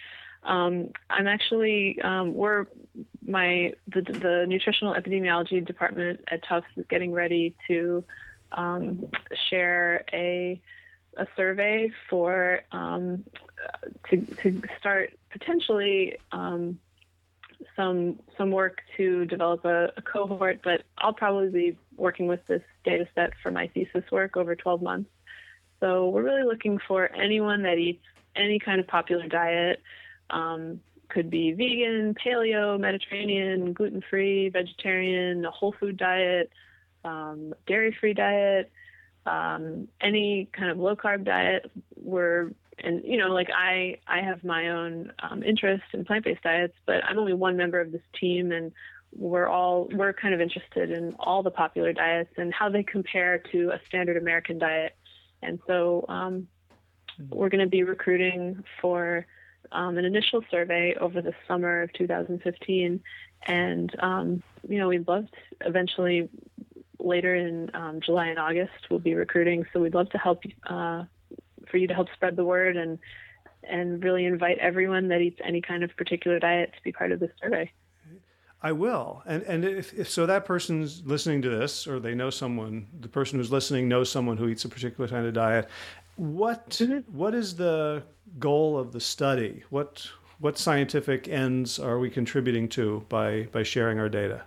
Um, I'm actually um, we're my the, the nutritional epidemiology department at Tufts is getting ready to um, share a a survey for um, to to start potentially um, some some work to develop a, a cohort, but I'll probably be working with this data set for my thesis work over twelve months. So we're really looking for anyone that eats any kind of popular diet. Um, could be vegan, paleo, Mediterranean, gluten-free, vegetarian, a whole food diet, um, dairy-free diet, um, any kind of low-carb diet. We're, and you know, like I, I have my own um, interest in plant-based diets, but I'm only one member of this team, and we're all we're kind of interested in all the popular diets and how they compare to a standard American diet. And so um, we're going to be recruiting for um, an initial survey over the summer of two thousand fifteen. And, um, you know, we'd love to eventually later in um, July and August, we'll be recruiting. So we'd love to help, uh, for you to help spread the word and, and really invite everyone that eats any kind of particular diet to be part of this survey. I will. And and if, if so that person's listening to this, or they know someone, the person who's listening knows someone who eats a particular kind of diet, what mm-hmm. what is the goal of the study? What what scientific ends are we contributing to by, by sharing our data?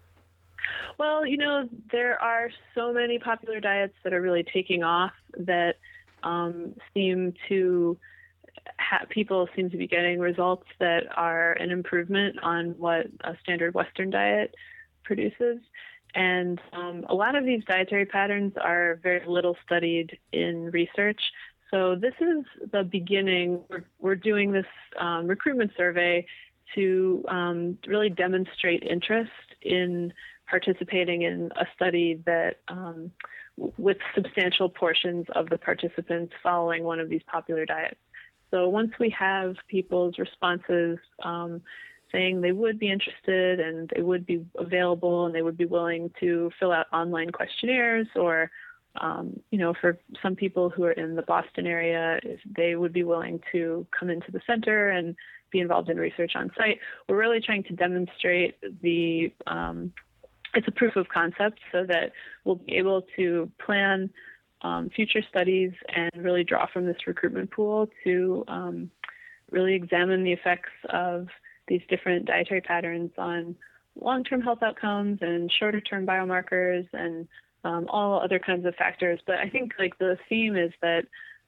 Well, you know, there are so many popular diets that are really taking off that um, seem to Ha- people seem to be getting results that are an improvement on what a standard Western diet produces. And um, a lot of these dietary patterns are very little studied in research. So this is the beginning. We're, we're doing this um, recruitment survey to um, really demonstrate interest in participating in a study that um, with substantial portions of the participants following one of these popular diets. So once we have people's responses um, saying they would be interested and they would be available and they would be willing to fill out online questionnaires, or, um, you know, for some people who are in the Boston area, if they would be willing to come into the center and be involved in research on site. We're really trying to demonstrate the, um, it's a proof of concept so that we'll be able to plan Um, future studies and really draw from this recruitment pool to um, really examine the effects of these different dietary patterns on long-term health outcomes and shorter-term biomarkers and um, all other kinds of factors. But I think like the theme is that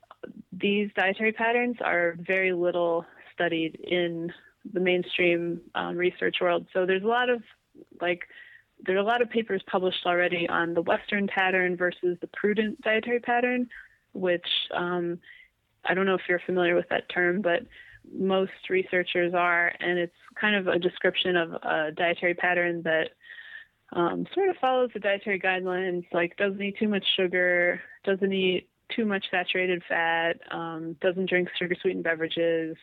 these dietary patterns are very little studied in the mainstream um, research world. So there's a lot of like There are a lot of papers published already on the Western pattern versus the prudent dietary pattern, which um, I don't know if you're familiar with that term, but most researchers are, and it's kind of a description of a dietary pattern that um, sort of follows the dietary guidelines, like doesn't eat too much sugar, doesn't eat too much saturated fat, um, doesn't drink sugar-sweetened beverages,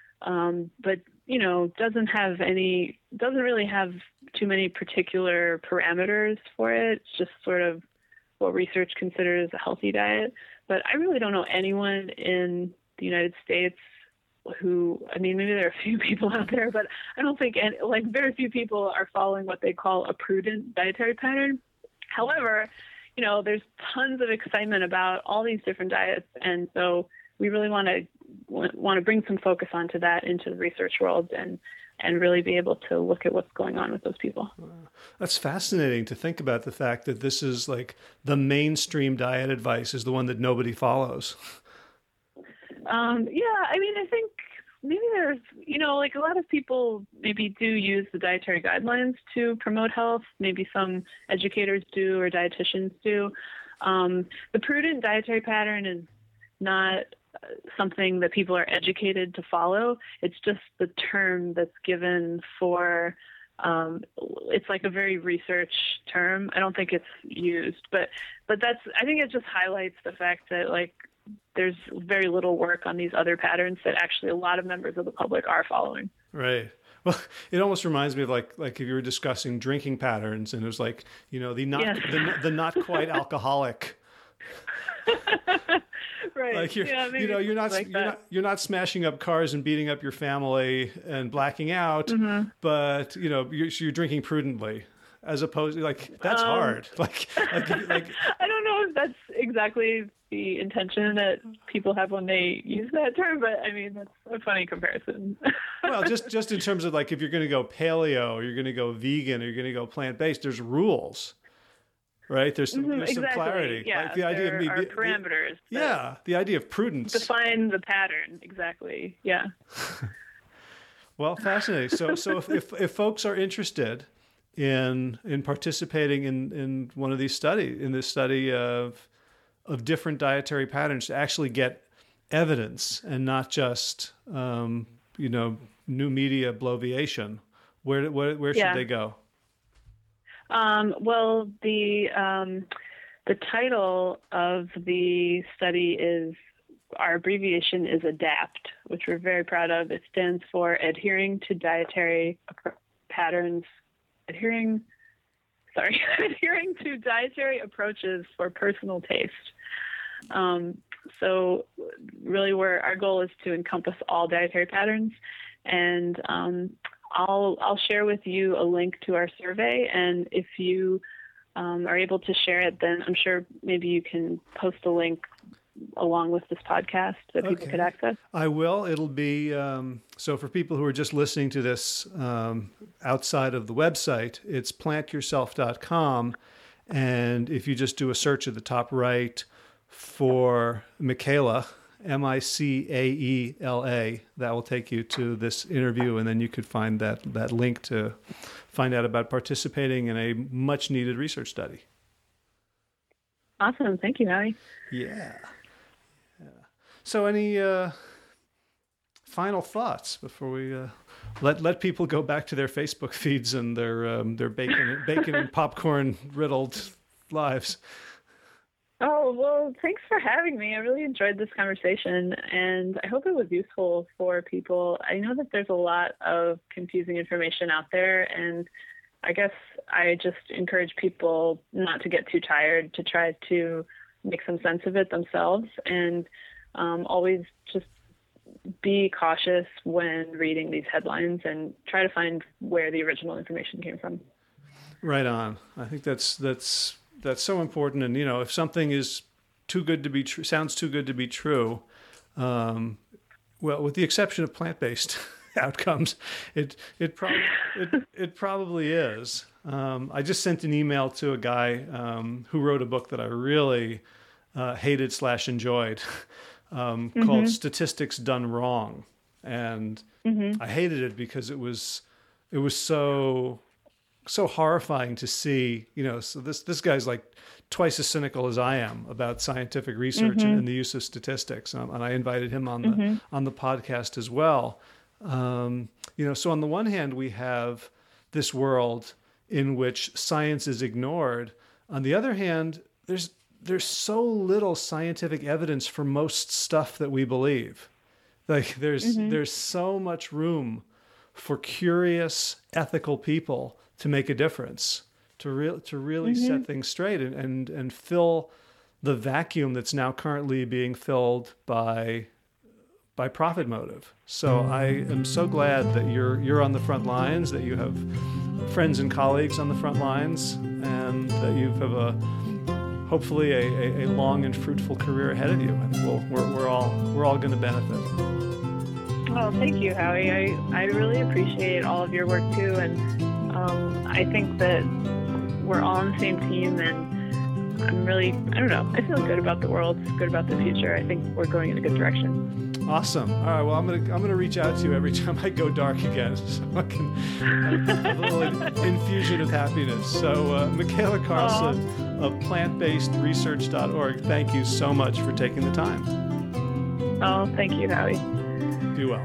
um, but you know, doesn't have any, doesn't really have too many particular parameters for it. It's just sort of what research considers a healthy diet. But I really don't know anyone in the United States who, I mean, maybe there are a few people out there, but I don't think, any, like very few people are following what they call a prudent dietary pattern. However, you know, there's tons of excitement about all these different diets. And so we really want to want to bring some focus onto that into the research world and and really be able to look at what's going on with those people. That's fascinating to think about, the fact that this is like the mainstream diet advice is the one that nobody follows. Um, yeah, I mean, I think maybe there's, you know, like a lot of people maybe do use the dietary guidelines to promote health. Maybe some educators do or dietitians do. Um, the prudent dietary pattern is not something that people are educated to follow. It's just the term that's given for, um, it's like a very research term. I don't think it's used, but, but that's, I think it just highlights the fact that like, there's very little work on these other patterns that actually a lot of members of the public are following. Right. Well, it almost reminds me of like, like if you were discussing drinking patterns and it was like, you know, the not, yeah. the, the not quite alcoholic. Right. Like you're, yeah, you know, you're not, like you're not, you're not smashing up cars and beating up your family and blacking out, mm-hmm. but you know, you're, you're drinking prudently, as opposed to like that's um, hard. Like, like, like, I don't know if that's exactly the intention that people have when they use that term, but I mean that's a funny comparison. Well, just just in terms of like if you're going to go paleo, or you're going to go vegan, or you're going to go plant based, there's rules. Right, there's some, mm-hmm, there's some exactly. clarity. Yeah, like the idea there of me, are the, parameters. The, yeah, the idea of prudence. Define the pattern exactly. Yeah. Well, fascinating. So, so if, if if folks are interested in in participating in, in one of these studies, in this study of of different dietary patterns, to actually get evidence and not just um, you know new media bloviation, where where where should yeah. they go? Um, well, the um, the title of the study is, our abbreviation is ADAPT, which we're very proud of. It stands for Adhering to Dietary Patterns, adhering, sorry, adhering to dietary approaches for personal taste. Um, so really where our goal is to encompass all dietary patterns, and um, I'll I'll share with you a link to our survey, and if you um, are able to share it, then I'm sure maybe you can post a link along with this podcast that okay. people could access. I will. It'll be um, so for people who are just listening to this um, outside of the website, it's plant yourself dot com, and if you just do a search at the top right for Michaela, M I C A E L A, that will take you to this interview, and then you could find that, that link to find out about participating in a much-needed research study. Awesome. Thank you, Howie. Yeah. yeah. So any uh, final thoughts before we uh, let let people go back to their Facebook feeds and their, um, their bacon, bacon and popcorn-riddled lives? Oh, well, thanks for having me. I really enjoyed this conversation, and I hope it was useful for people. I know that there's a lot of confusing information out there, and I guess I just encourage people not to get too tired, to try to make some sense of it themselves, and um, always just be cautious when reading these headlines and try to find where the original information came from. Right on. I think that's that's... That's so important. And, you know, if something is too good to be true, sounds too good to be true, um, well, with the exception of plant-based outcomes, it it, prob- it it probably is. Um, I just sent an email to a guy um, who wrote a book that I really uh, hated slash enjoyed um, mm-hmm. called Statistics Done Wrong. And mm-hmm. I hated it because it was it was so... so horrifying to see, you know, so this, this guy's like twice as cynical as I am about scientific research mm-hmm. and, and the use of statistics. Um, and I invited him on the, mm-hmm. on the podcast as well. Um, you know, so on the one hand, we have this world in which science is ignored. On the other hand, there's, there's so little scientific evidence for most stuff that we believe. Like there's, mm-hmm. there's so much room for curious, ethical people to make a difference, to real to really mm-hmm. set things straight and, and and fill the vacuum that's now currently being filled by by profit motive. So I am so glad that you're you're on the front lines, that you have friends and colleagues on the front lines, and that you have a hopefully a, a, a long and fruitful career ahead of you. And we'll, we're we're all we're all going to benefit. Well, thank you, Howie. I I really appreciate all of your work too, and. Um, I think that we're all on the same team, and I'm really, I don't know, I feel good about the world, good about the future. I think we're going in a good direction. Awesome. All right. Well, I'm gonna I'm gonna reach out to you every time I go dark again, so I can have a little infusion of happiness. So, uh, Michaela Carlson Aww. Of plant based research dot org, thank you so much for taking the time. Oh, thank you, Howie. Be well.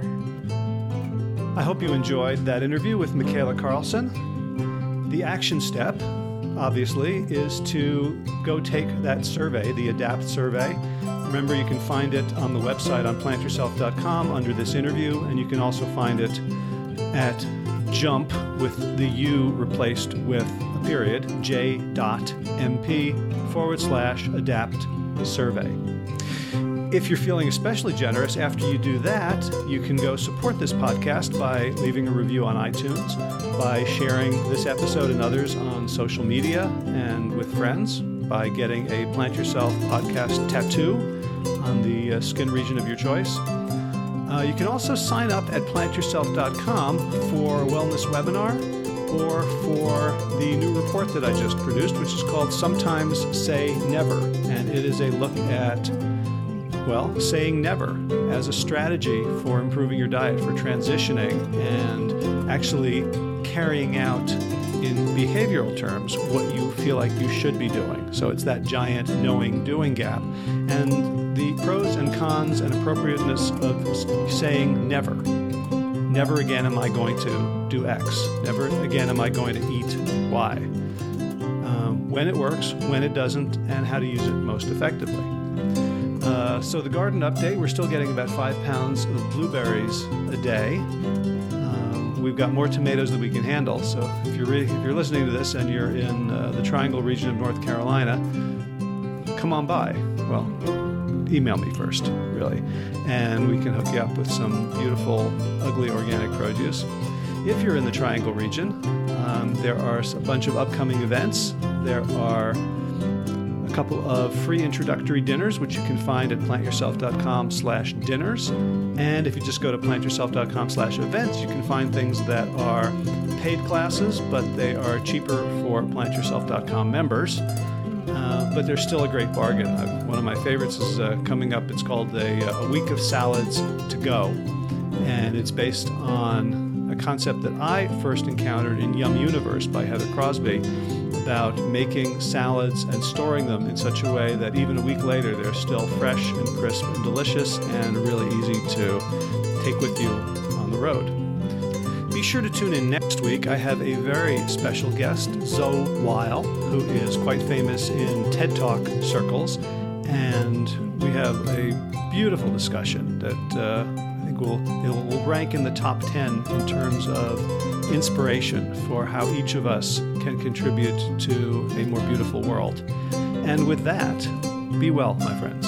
I hope you enjoyed that interview with Michaela Carlson. The action step, obviously, is to go take that survey, the ADAPT survey. Remember, you can find it on the website on plant yourself dot com under this interview, and you can also find it at JUMP with the U replaced with a period, j.mp forward slash ADAPT survey. If you're feeling especially generous, after you do that, you can go support this podcast by leaving a review on iTunes, by sharing this episode and others on social media and with friends, by getting a Plant Yourself podcast tattoo on the uh, skin region of your choice. Uh, you can also sign up at plant yourself dot com for a wellness webinar or for the new report that I just produced, which is called Sometimes Say Never. And it is a look at, well, saying never as a strategy for improving your diet, for transitioning and actually carrying out in behavioral terms what you feel like you should be doing. So it's that giant knowing-doing gap. And the pros and cons and appropriateness of saying never. Never again am I going to do X. Never again am I going to eat Y. Um, when it works, when it doesn't, and how to use it most effectively. Uh, so the garden update, we're still getting about five pounds of blueberries a day. Um, we've got more tomatoes than we can handle. So if you're re- if you're listening to this and you're in uh, the Triangle region of North Carolina, come on by. Well, email me first, really, and we can hook you up with some beautiful, ugly organic produce. If you're in the Triangle region, um, there are a bunch of upcoming events. There are a couple of free introductory dinners, which you can find at plant yourself dot com slash dinners. And if you just go to plant yourself dot com slash events, you can find things that are paid classes, but they are cheaper for plant yourself dot com members. Uh, but they're still a great bargain. Uh, one of my favorites is uh, coming up. It's called a, a Week of Salads to Go. And it's based on a concept that I first encountered in Yum Universe by Heather Crosby about making salads and storing them in such a way that even a week later they're still fresh and crisp and delicious and really easy to take with you on the road. Be sure to tune in next week. I have a very special guest, Zoe Weil, who is quite famous in TED Talk circles, and we have a beautiful discussion that uh, I think will it will rank in the top ten in terms of inspiration for how each of us can contribute to a more beautiful world. And with that, be well, my friends.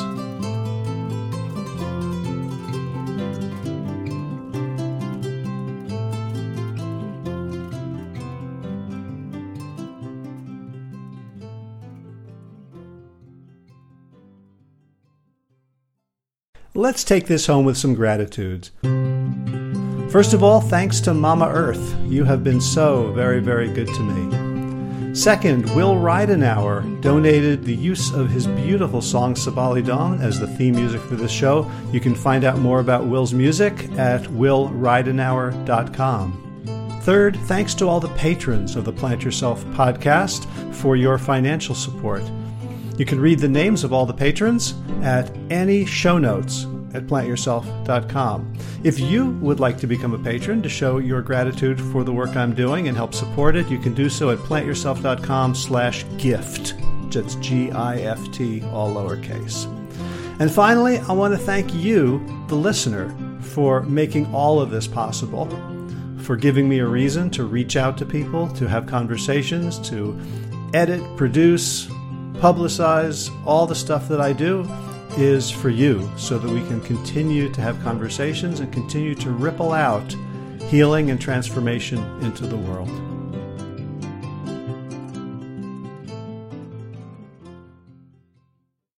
Let's take this home with some gratitudes. First of all, thanks to Mama Earth. You have been so very, very good to me. Second, Will Ridenauer donated the use of his beautiful song Sabali Dong as the theme music for this show. You can find out more about Will's music at will ridenauer dot com. Third, thanks to all the patrons of the Plant Yourself podcast for your financial support. You can read the names of all the patrons at any show notes at plant yourself dot com. If you would like to become a patron to show your gratitude for the work I'm doing and help support it, you can do so at plant yourself dot com slash gift. That's G I F T, all lowercase. And finally, I want to thank you, the listener, for making all of this possible, for giving me a reason to reach out to people, to have conversations, to edit, produce, publicize. All the stuff that I do is for you so that we can continue to have conversations and continue to ripple out healing and transformation into the world.